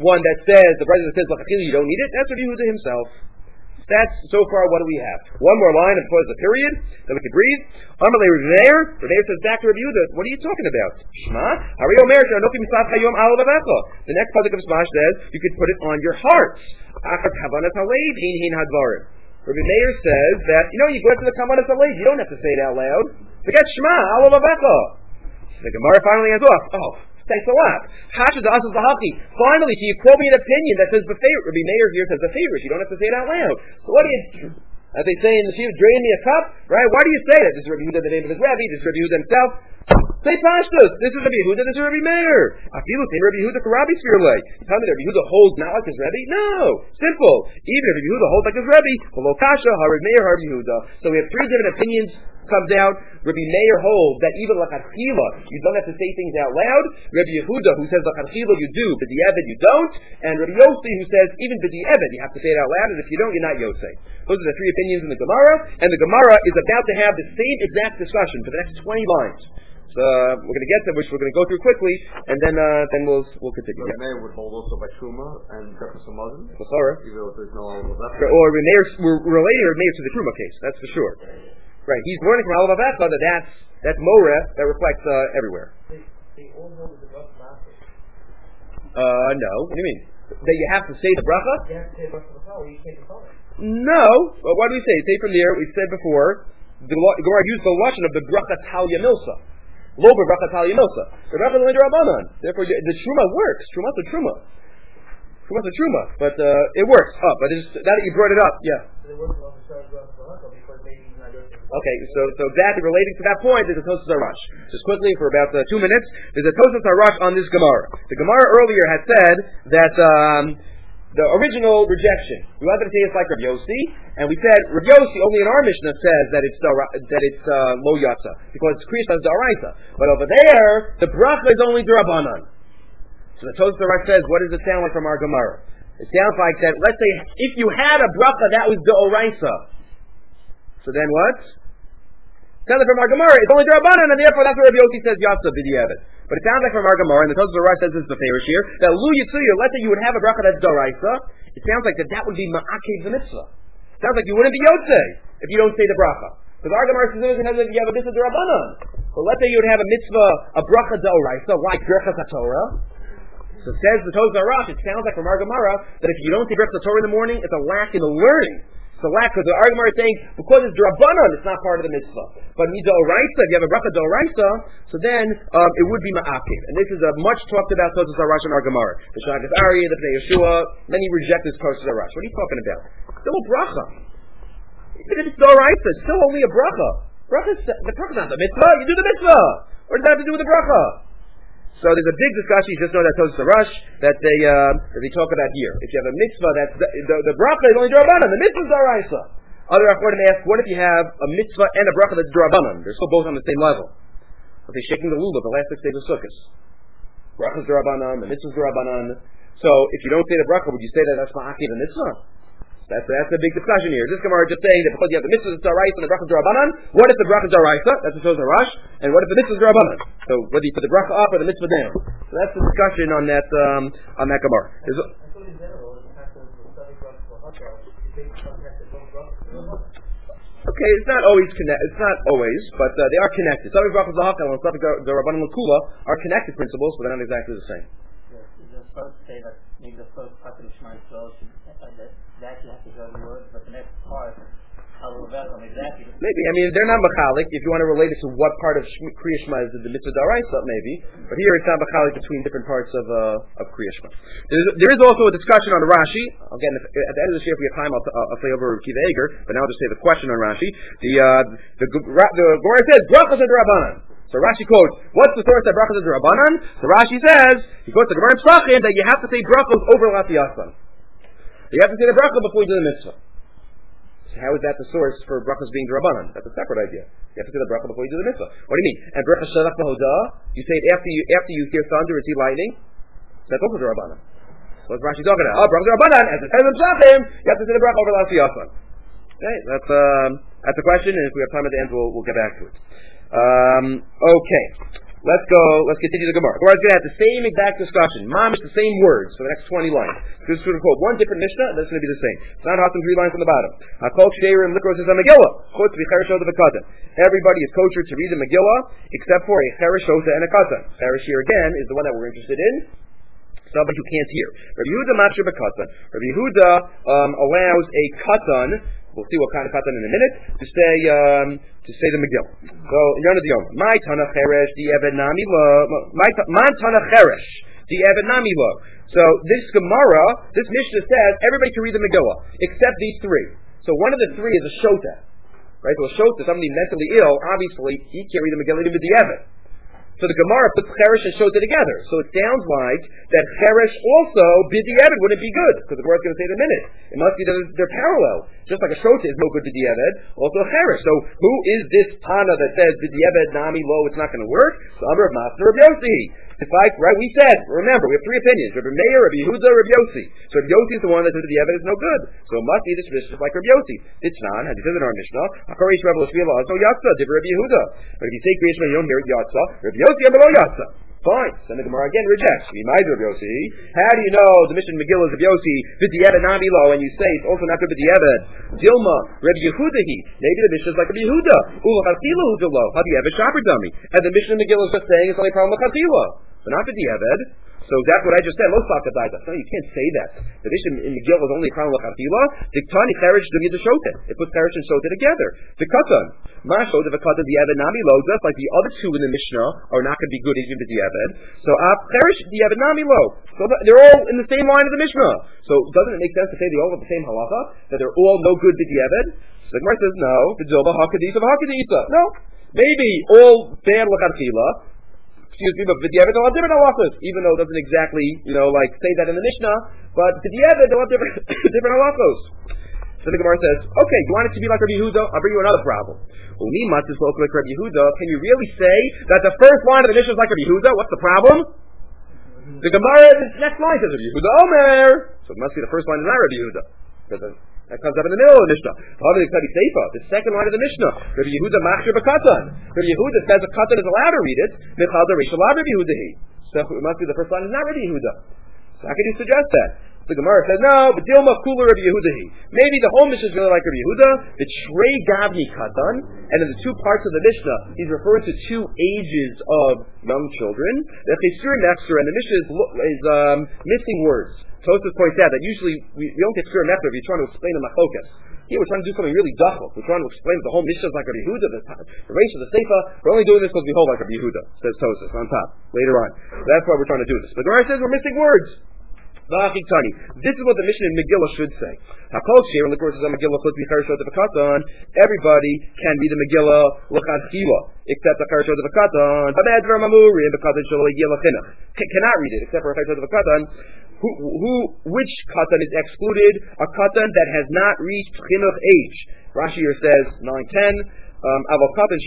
one that says, the president says, l'chachila, you don't need it, that's Rabbi Yehuda himself. That's, so far, what do we have? One more line, of course, a period, then we can breathe. Amalei Rabbi Meir, Rabbi Meir says back to Rabbi Yehuda, what are you talking about? Shema? Hari Omer, Shanoki Misaf Hayom Al Vavecha. The next pasuk of Shema says, you could put it on your heart. Achar Kavanas Halev, Hin Hin Hadvarim. Rabbi Meir says that, you know, you go to the Kavanas Halev, you don't have to say it out loud. Forget Shema, Al Vavecha. The Gemara finally ends off. Oh. Thanks a lot. Hasha the Asas Lahaki. Finally, so you quote me an opinion that says the favorite. Rabbi Meir here says the favorite. You don't have to say it out loud. So what do you, as they say in the Shiva, drain me a cup, right? Why do you say that? This is Rabbi Yehuda, the name of his Rabbi. This is Rabbi Yehuda himself. Say Pashtus. This is Rabbi Yehuda. This is Rabbi Meir. Afilu say Rabbi Yehuda for Rabbi Spirlei. You tell me that Rabbi Yehuda holds not like his Rabbi? No. Simple. Even if Rabbi Yehuda holds like his Rabbi, V'lo Kasha, Rabbi Meir, Rabbi Yehuda. So we have three different opinions. Comes out, Rabbi Meir holds that even l'chadchila you don't have to say things out loud. Rabbi Yehuda who says l'chadchila you do, b'di'evet you don't, and Rabbi Yossi who says even b'di'evet you have to say it out loud, and if you don't, you're not Yossi. Those are the three opinions in the Gemara, and the Gemara is about to have the same exact discussion for the next twenty lines. So uh, we're going to get to which we're going to go through quickly, and then uh, then we'll we'll continue. Rabbi Meir would hold also by Truma and Jefferson Samazin. Even though there's no or Rabbi Meir, we're relating Rabbi Meir to the Truma case. That's for sure. Right, he's learning from Alav Avecha that that's, that's Moreh that reflects uh, everywhere. They, they all know the bracha master. Uh, no. What do you mean? That you have to say the bracha? You have to say the bracha b'chal, or you can't b'chal it. No. Well, what do we say? Say from there, we said before, the Gemara used the lashon of the bracha talya milsa. Lo bracha talya milsa. The bracha is only Rabbanan. Therefore, the truma works. Truma to truma. Truma to truma. But uh, it works. Oh, but it's, now that you brought it up, yeah. So they work along the side of bracha b'chal because maybe he's not yours. Okay, so so exactly relating to that point, there's a Tosfos Harash. Just quickly, for about uh, two minutes, there's a Tosfos Harash on this Gemara. The Gemara earlier had said that um, the original rejection, we wanted to say it's like Rav Yossi, and we said Rav Yossi only in our Mishnah says that it's that it's uh, lo yatsa because it's Kriya says da'araisa, but over there the bracha is only d'Rabbanan. So the Tosfos Harash says, what does it sound like from our Gemara? It sounds like that. Let's say if you had a bracha that was d'Oraisa, so then what? Sounds like from our Gemara, it's only D'Rabbanan, and therefore that's what Rabbi Yossi says Yatsa b'di'evet. But it sounds like from our Gemara, and the Tosfos Harash says this is the Farish here, that Lu Yitzuya, let's say you would have a bracha that's D'Oraisa, it sounds like that that would be Ma'akev the mitzvah. It sounds like you wouldn't be Yotzei if you don't say the bracha. Because our Gemara says that you have a mitzvah D'Rabbanan. So let's say you would have a mitzvah, a bracha D'Oraisa, like Birchas HaTorah. So it says the Tosfos Harash, it sounds like from our Gemara, that if you don't say Birchas HaTorah in the morning, it's a lack in the learning. It's a lack, because the argument is saying, because it's D'Rabbanan, it's not part of the mitzvah. But D'Oraisa, if you have a bracha D'Oraisa, so then um, it would be Ma'akev. And this is a much talked about Tosfos Harash in our Gemara. The Shagas Aryeh, the Pnei Yeshua, many reject this Tosfos Harash. What are you talking about? Still a bracha. Even if it's D'Oraisa, it's still only a bracha. Bracha is, the bracha is not the mitzvah, you do the mitzvah. What does that have to do with the bracha? So there's a big discussion. You just know that Tosfos Harash that they uh, that they talk about here. If you have a mitzvah, that's the, the, the bracha is only D'Rabbanan. The mitzvah is D'Oraisa. Other Achronim ask, what if you have a mitzvah and a bracha that's D'Rabbanan? They're still both on the same level. But they're shaking the lulav the last six days of Sukkot. Bracha is D'Rabbanan. The mitzvah is D'Rabbanan. So if you don't say the bracha, would you say that that's Ma'akev the mitzvah? That's, that's the big discussion here. This Gemara is just saying that because you have the mitzvah d'Oraisa and the bracha d'Rabbanan, what if the bracha d'Oraisa? That's the Tosfos Harash. And what if the mitzvah d'Rabbanan? So whether you put the bracha up or the mitzvah down. So that's the discussion on that um, on that Gemara. There's a, I thought in general, it has to study bracha for Hatar. It takes some connected from bracha. okay, it's not always connect. It's not always, but uh, they are connected. Some brachas l'hakal and some d'Rabbanan l'kula are connected principles, but they're not exactly the same. Yes, you're supposed to say that maybe the first part of the Shema Yisrael should that that you have to go the words, but the next part, how will that on exactly? Maybe. I mean, they're not machalik. If you want to relate it to what part of Kriya Shema is the mitzvah d'Oraisa, maybe. But here it's not machalik between different parts of uh, of Kriya Shema. There's, there is also a discussion on Rashi. Again, if, at the end of this year, if we have time, I'll, I'll say over Kiva Eger. But now I'll just say the question on Rashi. The uh, the the Gemara says brachas and Rabbanan. So Rashi quotes, what's the source that brachas and Rabbanan? So Rashi says, he quotes the Gemara in Pesachim that you have to say brachos over Latiyasan. You have to say the bracha before you do the mitzvah. So how is that the source for brachas being D'Rabbanan? That's a separate idea. You have to say the bracha before you do the mitzvah. What do you mean? And bracha shalach b'hodah, you say it after you after you hear thunder and see lightning. That's also D'Rabbanan. So what's Rashi talking about? Oh, bracha D'Rabbanan, as it says in Pesachim, you have to say the bracha over Latiyasan. Okay, that's um, that's a question, and if we have time at the end, we'll we'll get back to it. Um, okay. Let's go, let's continue the Gemara. Gemara is going to have the same exact discussion. Mom is the same words for the next twenty lines. This is going to quote one different Mishnah, and that's going to be the same. It's not Hatam, three lines from the bottom. Hakol Sheirim Likros is a Megillah. Chutz V'cheresh Shota V'katan. Everybody is kosher to read the Megillah, except for a Cheresh Shota and a Katan. Cheresh here again is the one that we're interested in. Somebody who can't hear. Rabbi Yehuda Machshir B'katan. Rabbi Yehuda um, allows a Katan. We'll see what kind of katan in a minute, to say um, to say the Megillah. So, Yonah Dion, my Tana Cheresh, the Eved Nami Lo, my Tana Cheresh, the Eved Nami Lo. So, this Gemara, this Mishnah says everybody can read the Megillah, except these three. So, one of the three is a Shota. Right? So, a Shota, somebody mentally ill, obviously, he can't read the Megillah even with the Eved. So the Gemara puts Cheresh and Shota together. So it sounds like that Cheresh also, B'di'evet, wouldn't be good, because the Gemara is going to say in a minute. It must be that they're parallel. Just like a Shota is no good B'di'evet, also a Cheresh. So who is this Tana that says B'di'evet, Nami, Lo, it's not going to work? So Amar of Master of Yossi. It's like, right, we said, remember, we have three opinions. Rabbi Meir, Rabbi Yehuda, Rabbi Yossi. So Rabbi Yossi is the one that says the evidence is no good. So it must be this Mishnah like Rabbi Yossi. It's not, as he says in our Mishnah, HaKoresh Rebbe L'Shvila, so Yatsa, Div Rabbi Yehuda. But if you say Kriyash you don't hear Yatsa, Rabbi Yossi, and below Yatsa. Fine. So the Gemara again rejects. We might Rabbi Yossi. How do you know the Mishnah Megillah is Rabbi Yossi, B'di'evet Nami Lo, and you say it's also not good B'di'evet? Dilma, Rabbi Yehuda he. Maybe the Mishnah is like Rabbi Yehuda. Ulachatila Huda Lo, B'di'evet Shaper Dummy. And the Mishnah Megillah is just saying it's only a problem with Chatila. But not B'di'evet. So that's what I just said. Lo Sakadaida. No, you can't say that. The Mishnah in Megillah is only a problem with Chatila. Diktani Cheresh Dumi the Shota. It puts Cheresh and Shota together. The Katan. Ma Shota v'Katan B'di'evet Nami Lo. Just like the other two in the Mishnah are not going to be good even B'di'evet. So uh, Cheresh B'di'evet Nami Lo. So they're all in the same line of the Mishnah. So doesn't it make sense to say they all have the same halacha? That they're all no good B'di'evet? So the Gemara says no. B'dilba Hakadisa Hakadisa. No. Maybe all bad L'Chatchila. Excuse me, but B'di'evet they'll have different halachas, even though it doesn't exactly, you know, like say that in the Mishnah, but B'di'evet they'll have different different halachos. So the Gemara says, okay, you want it to be like Rabbi Yehuda? I'll bring you another problem. Uni matzah spoke like Rabbi Yehuda. Can you really say that the first line of the Mishnah is like Rabbi Yehuda? What's the problem? The Gemara, the next line says Rabbi Yehuda Omer. So it must be the first line is not Rabbi Yehuda. Because that comes up in the middle of the Mishnah. The second line of the Mishnah. Rabbi Yehuda Machshir B'Katan. Rabbi Yehuda says a Katan is allowed to read it. Michal Darish Alav Rabbi Yehuda he. So it must be the first line is not Rabbi Yehuda. So how can you suggest that? The Gemara says, no, but Dilma Kula Rabbi Yehuda he. Maybe the whole Mishnah is really like Rabbi Yehuda. The Shrei Gavni Katan. And in the two parts of the Mishnah, he's referring to two ages of young children. The Chesur Nefzer and the Mishnah is, is um, missing words. Tosfos points out that usually we, we don't get Sir Nefzer if you're trying to explain the Machokas. Here we're trying to do something really duchel. We're trying to explain that the whole Mishnah is like Rabbi Yehuda, the, the Reish of the Seifa. We're only doing this because we hold like Rabbi Yehuda, says Tosfos on top, later on. So that's why we're trying to do this. But the Gemara says we're missing words. This is what the Mishnah in Megillah should say. Everybody can be the Megillah l'chadchila, except the Cheresh of Katan. Cannot read it except for a Cheresh of Katan. Who, who, which Katan is excluded? A Katan that has not reached chinuch age. Rashi here says nine ten. Um, but once a katan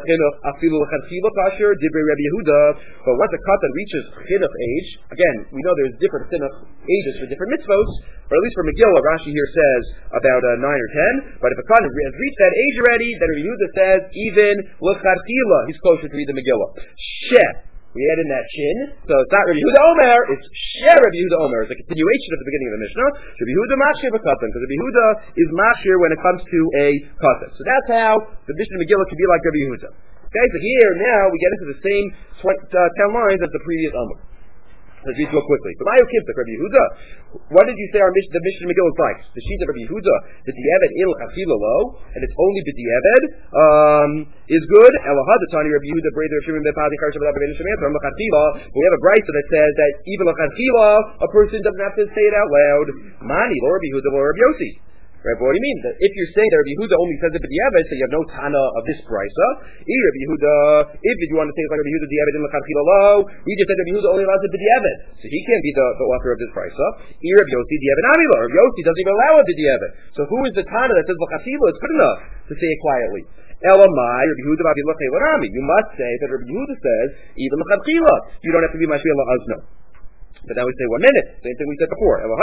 reaches chinuch age, again, we know there's different chinuch ages for different mitzvos, but at least for Megillah, Rashi here says about uh, nine or ten. But if a katan has reached that age already, then Rabbi Yehuda says even l'chatchila he's closer to read the Megillah. Sheh. We add in that shin, so it's not Rabbi Yehuda Omer, it's Sheh Rabbi Yehuda Omer. It's a continuation at the beginning of the Mishnah. Rabbi Yehuda Machshir B'Katan, because Rabbi Yehuda is Machshir when it comes to a Katan. So that's how the Mishnah Megillah could be like Rabbi Yehuda. Okay, so here now we get into the same twenty, uh, ten lines as the previous Amud. Let's read real quickly. So Mayo Kipta, Rabbi Yehuda. What did you say our mission, the Mishnah Megillah is like? The sheet of Rabbi Yehuda, the B'di'evet il chachila lo, and it's only B'di'evet, um, is good. Elahad, the Tani Rabbi Yehuda, Breder Shimon Bepadi Charshav Rabbi Shemir, from l'chachila. We have a brayta that says that even l'chachila, a person doesn't have to say it out loud. Mani, lo Rabbi Yehuda, lo Rabbi Yossi. Right, but what do you mean? That if you're saying that Rabbi Yehuda only says it b'di'evet, so you have no tana of this brisa. Rabbi Yehuda, if you want to say it's like Rabbi Yehuda b'di'evet in l'chadchila lo, we just said Rabbi Yehuda only allows it b'di'evet, so he can't be the, the author of this brisa. Rabbi Yossi b'di'evet nami lo. Rabbi Yossi doesn't even allow it b'di'evet. So who is the tana that says l'chadchila? It's good enough to say it quietly. Elamai, Rabbi Yehuda b'avi l'chei l'rami. You must say that Rabbi Yehuda says even l'chadchila. You don't have to be mashvil la'azno. But now we say one minute. Same thing we said before. You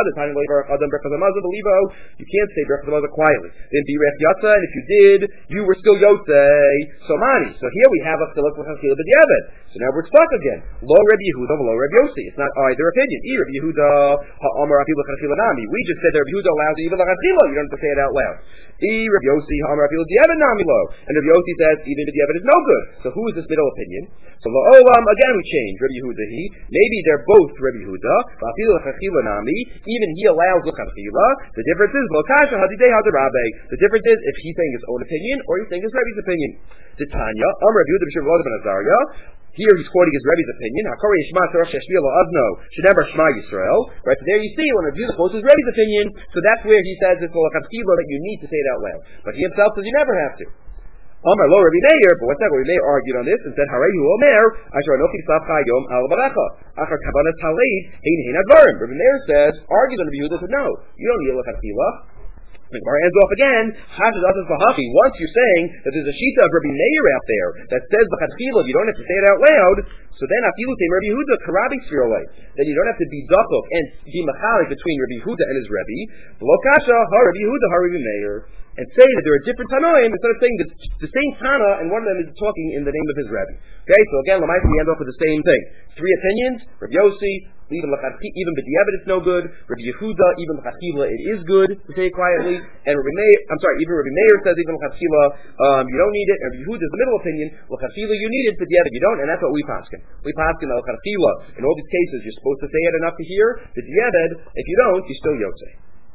can't say Berachas Hamazon quietly. Then be Rech Yatsa, and if you did, you were still Yotzei. Somani. So here we have a Chiluk L'Chachila B'Diavad. So now we're stuck again. Lo Rabbi Yehuda, lo Rabbi Yossi. It's not either opinion. E Rabbi Yehuda, ha'amar afilu l'chachila nami. We just said that Rabbi Yehuda allows even l'chachila. You don't have to say it out loud. E Rabbi Yossi, ha'amar afilu B'Diavad nami lo. And Rabbi Yossi says even B'Diavad is no good. So who is this middle opinion? So la'olam, again we change. Rabbi Yehuda he. Maybe they're both Rabbi Yehuda. Afilu l'chachila nami. Even he allows l'chachila. The difference is l'kasha hadidei hadarabe. The difference is if he's saying his own opinion or he's saying his Rabbi's opinion. Titanya, amar Rabbi Yehuda b'shem v'lod ben Azariah. Here he's quoting his Rebbe's opinion. Hakori Yishma Tzarach Sheshmiel Azno Shenever Shema Yisrael. Right, so there you see when Rabbi Yehuda quotes his Rebbe's opinion. So that's where he says it's a l'chachila that you need to say it out loud. But he himself says you never have to. Amar lo Rabbi Meir, but what's that? Rabbi Meir argued on this and said, Harehu Omer Asher Anochi Tzavcha Yom Al Baracha Achar Kavanas Halid Hein Hein Advarim. Rabbi Meir says, argued on Rabbi Yehuda, said no, you don't need a l'chachila. The Gemara ends off again. Once you're saying that there's a shita of Rabbi Meir out there that says l'chachila, you don't have to say it out loud. So then afilu say Rabbi Yehuda karabi sfirolei. Then you don't have to be dafuk and be machalik between Rabbi Yehuda and his Rebbe. Lo kasha ha Rabbi Yehuda ha Rabbi Meir, and say that there are different tanoim instead of saying that the same tana and one of them is talking in the name of his Rebbe. Okay, so again, Lamaisi we end off with the same thing. Three opinions. Rabbi Yossi, even even b'diavad it's no good. Rabbi Yehuda, even l'chachila it is good to say it quietly. And Rabbi Meir, I'm sorry, even Rabbi Meir says even l'chachila um, you don't need it. And Rabbi Yehuda is the middle opinion. L'chachila you need it, b'diavad you don't, and that's what we paskin. We paskin l'chachila. In all these cases, you're supposed to say it enough to hear. B'diavad, if you don't, you still yotzei.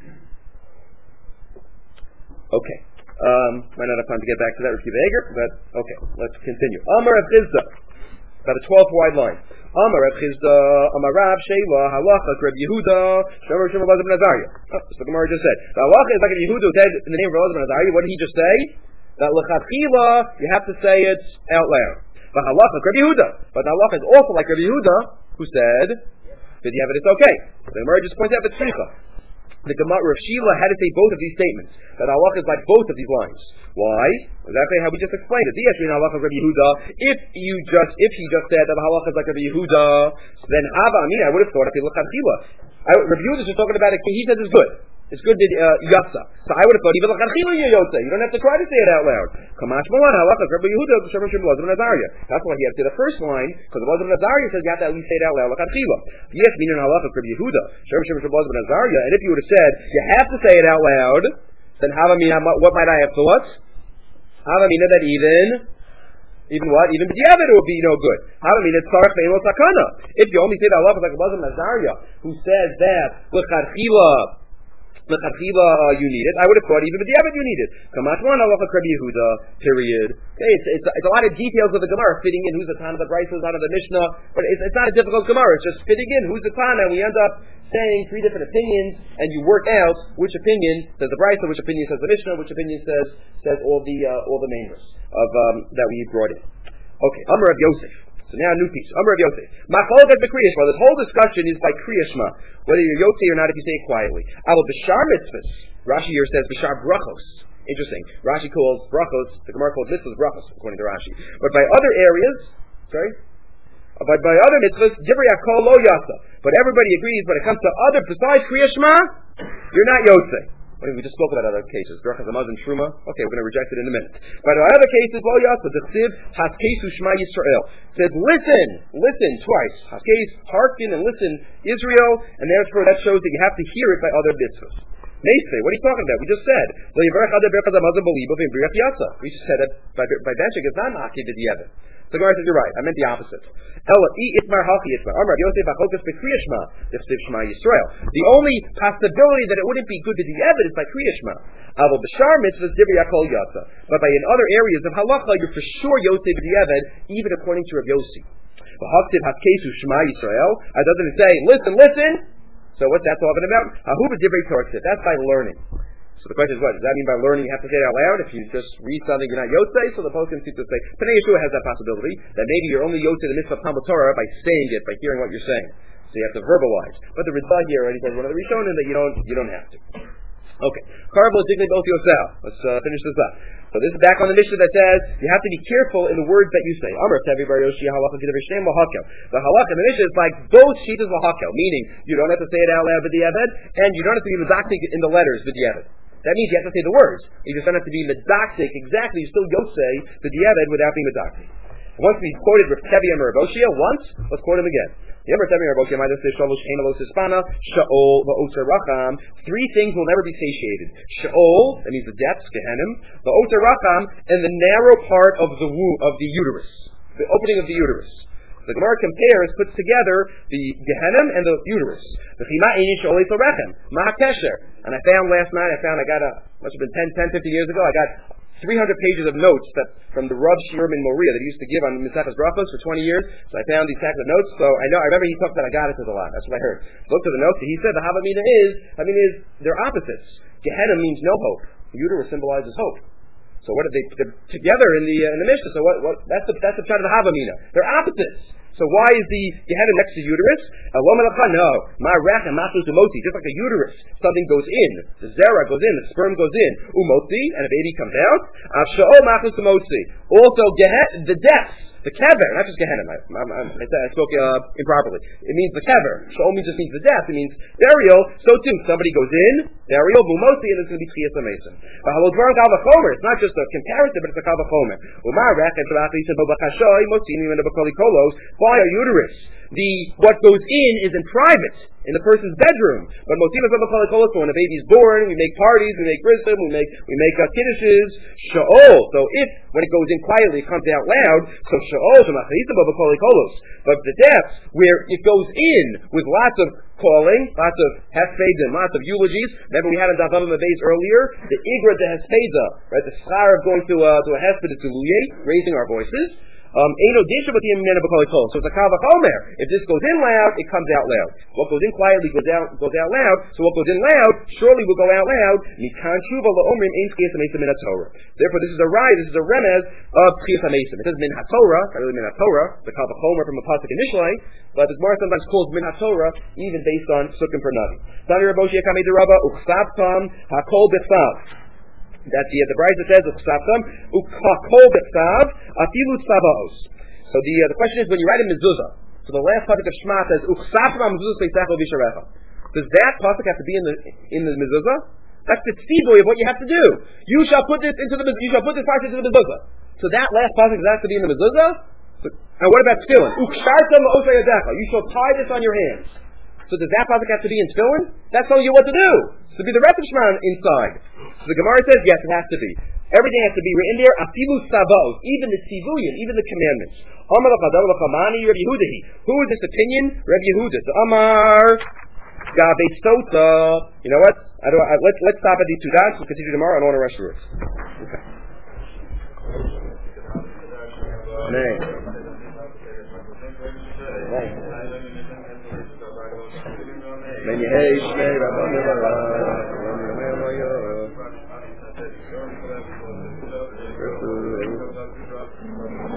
Okay. Um, might not have time to get back to that with Kiva Eger, but okay, let's continue. Amar Rav Chizda, about a twelve wide line. Amar Rav Chizda, Amar Rav Sheva, Halacha, Rabbi Yehuda, Shomer Shomer Elazar ben Azariah. Oh, that's what the Gemara just said. The Halacha is like Rabbi Yehuda said in the name of Elazar ben Azariah. What did he just say? That l'chachila you have to say it out loud. But Halacha, Rabbi Yehuda. But the Halacha is also like Rabbi Yehuda, who said that you have it, it's okay. The Gemara just points out the tzricha. The Gemara Rav Shila had to say both of these statements. That halacha is like both of these lines. Why? Exactly how we just explained it. The Yeshvin halacha Rabbi Yehuda. If you just, if he just said that the halacha is like Rabbi Yehuda, then Hava, I mean, I would have thought if he looked at Chila. Rabbi Yehuda is just talking about it. He says it's good. It's good to uh, yatsa. So I would have thought even like Chila you yotze. You don't have to try to say it out loud. Kamash Malan halacha Rabbi Yehuda Shomer Shomer Elazar ben Azariah. That's why he had to say the first line because Elazar ben Azariah says you have to at least say it out loud like Chila. Yes, meaning halacha Rabbi Yehuda Shomer Shomer Elazar ben Azariah. And if you would have said you have to say it out loud, then Hava mina, what might I have thought? Hava mina that even. Even what? Even b'diavad it would be no good. Hava mina tzarech ve'eno sakana. If you only say that halacha like Elazar ben Azariah, who says that l'chachila. L'chachila uh, you need it. I would have thought even b'diavad you need it. Kamashwan halacha Rabbi Yehuda. Period. Okay, it's, it's, it's a lot of details of the Gemara fitting in who's the Tana, the Brisa, who's out of the Mishnah, but it's, it's not a difficult Gemara. It's just fitting in who's the Tana, and we end up saying three different opinions, and you work out which opinion says the Brisa, which opinion says the Mishnah, which opinion says says all the uh, all the main verse of um, that we brought in. Okay, Amar Rav Yosef. So now a new piece. Amar Rav Yosef. Machloket b'kriyashma. This whole discussion is by kriyashma, whether you're yotzei or not if you say it quietly. Al b'shar mitzvahs. Rashi here says b'shar brachos. Interesting. Rashi calls brachos, the Gemara calls mitzvahs brachos, according to Rashi. But by other areas, sorry? But by other mitzvahs, divrei hakol lo yasa. But everybody agrees when it comes to other, besides kriyashma, you're not yotzei. I mean, we just spoke about other cases. Brachas Hamazon and Truma. Okay, we're going to reject it in a minute. But in other cases, lo yasa, the chsiv haskesu shema Yisrael says, listen, listen twice. Haskes, hearken and listen, Israel, and therefore that shows that you have to hear it by other mitzvahs. Meisvei, what are you talking about? We just said, lo yivarech adar Brachas Hamazon b'libo v'imbriach yasa. We just said that by, by benching is not ma'akiv v'diavad. The Gemara says you're right. I meant the opposite. Ella i itmar halchi itmar. Amar Yosef achokas b'kriyashma d'chsiv shema Yisrael. The only possibility that it wouldn't be good to the evid is by kriyashma. Aval b'shar mitzvahs divrei hakol yatsa. But by in other areas of halacha, you're for sure Yosef b'diavad, even according to Rav Yossi. V'haktiv haskesu shema Yisrael. It doesn't say listen, listen. So what's that talking about? Ahu b'divrei torah. That's by learning. So the question is, what does that mean by learning? You have to say it out loud. If you just read something, you're not yotzei. So the poskim seems to say, Pnei Yeshua has that possibility that maybe you're only yotzei the mitzvah of Talmud Torah by saying it, by hearing what you're saying. So you have to verbalize. But the Rizah here already says one of the Rishonim that you don't, you don't have to. Okay. Karvel dignity both yosel. Let's uh, finish this up. So this is back on the Mishnah that says you have to be careful in the words that you say. Amar Tevi Bar Yoshi halacha k'davar shnei lahakel. The halacha in the Mishnah is like both sheetas lahakel, meaning you don't have to say it out loud with the Eved, and you don't have to be medactic in the letters with the Eved. That means you have to say the words. You just don't have to be medactic exactly. You still yosei with the Eved without being medactic. Once we quoted Rav Tevi Amar Rav Oshia once, let's quote him again. Three things will never be satiated. Sheol, that means the depths, Gehenim, the Oter Racham, and the narrow part of the womb, of the uterus, the opening of the uterus. The Gemara compares, puts together the Gehenim and the uterus. The And I found last night, I found I got a, must have been ten, ten, fifteen years ago, I got three hundred pages of notes that from the Rav Shirman Moria that he used to give on Misachas Brachos for twenty years. So I found these stacks of notes. So I know, I remember he talked about Agadah a lot. That's what I heard. Looked at the notes and he said the Havamina is, I mean, is they're opposites. Gehenna means no hope. The uterus symbolizes hope. So what are they? They're together in the uh, in the Mishnah. So what? What? That's the that's the pshat of the Havamina. They're opposites. So why is the Gehenna next to uterus? No, ma'arach and machus umotzi. Just like a uterus, something goes in. The zera goes in. The sperm goes in. Umotzi, and a baby comes out. Avsha'o machus umotzi. Also, Gehenna, the depths. The kever, not just Gehenna. I, I, I, I spoke uh, improperly. It means the kever. Sha'ol means just means the death. It means burial. So too, somebody goes in, burial, bumotzi, and it's going to be tchiyas amason. It's not just a comparison, but it's a kavachomer. Why a uterus? The what goes in is in private, in the person's bedroom. But when a baby is born, we make parties, we make brisum, we make we make uh, kiddushes. Sha'ol. So if when it goes in quietly, it comes out loud. So sha'ol but the depths where it goes in with lots of calling, lots of hespeds and lots of eulogies. Remember we had in Davav Mabeis earlier the igra de hespeda, right? The schar of going to uh, to a hesped to luye, raising our voices. Um, so it's a kavachomer. If this goes in loud, it comes out loud. What goes in quietly goes out goes out loud. So what goes in loud surely will go out loud. Therefore, this is a rai, this is a remez of Tchiyas HaMesim. It says min haTorah, not really min haTorah, the kavachomer from a pasuk initially, but the Gemara sometimes calls min haTorah even based on sukkim per navi. Tani Raboshi Kamei Derabba Uchsavtam Hakol B'Tzav. That the uh, the Brisa says Uchsavtam Ukakol B'Tzav Afilu Tzavaos. So the uh, the question is when you write a mezuzah, so the last pasuk of Shema says Uchsavtam Mezuzah Peisacho Visharecha. Does that pasuk have to be in the in the mezuzah? That's the tzivui of what you have to do. You shall put this into the you shall put this pasuk into the mezuzah. So that last pasuk does have to be in the mezuzah. So, and what about tefillin? Ukshartam Osayadecha. You shall tie this on your hands. So does that pasuk have to be in tefillin? That's telling you what to do. So be the rest of Shema inside. So the Gemara says yes, it has to be. Everything has to be written there. Afilu savos, even the tzivuyim, even the commandments. Amar l'chadam l'chamani Reb Yehudahi. Who is this opinion? Reb Yehuda. So Amar Gavei Sota. You know what? I don't, I, let's let's stop at these two dots. We'll continue tomorrow. I don't want to rush through it. Okay. Nay. Nay. Hey, Shnei Rabbanim.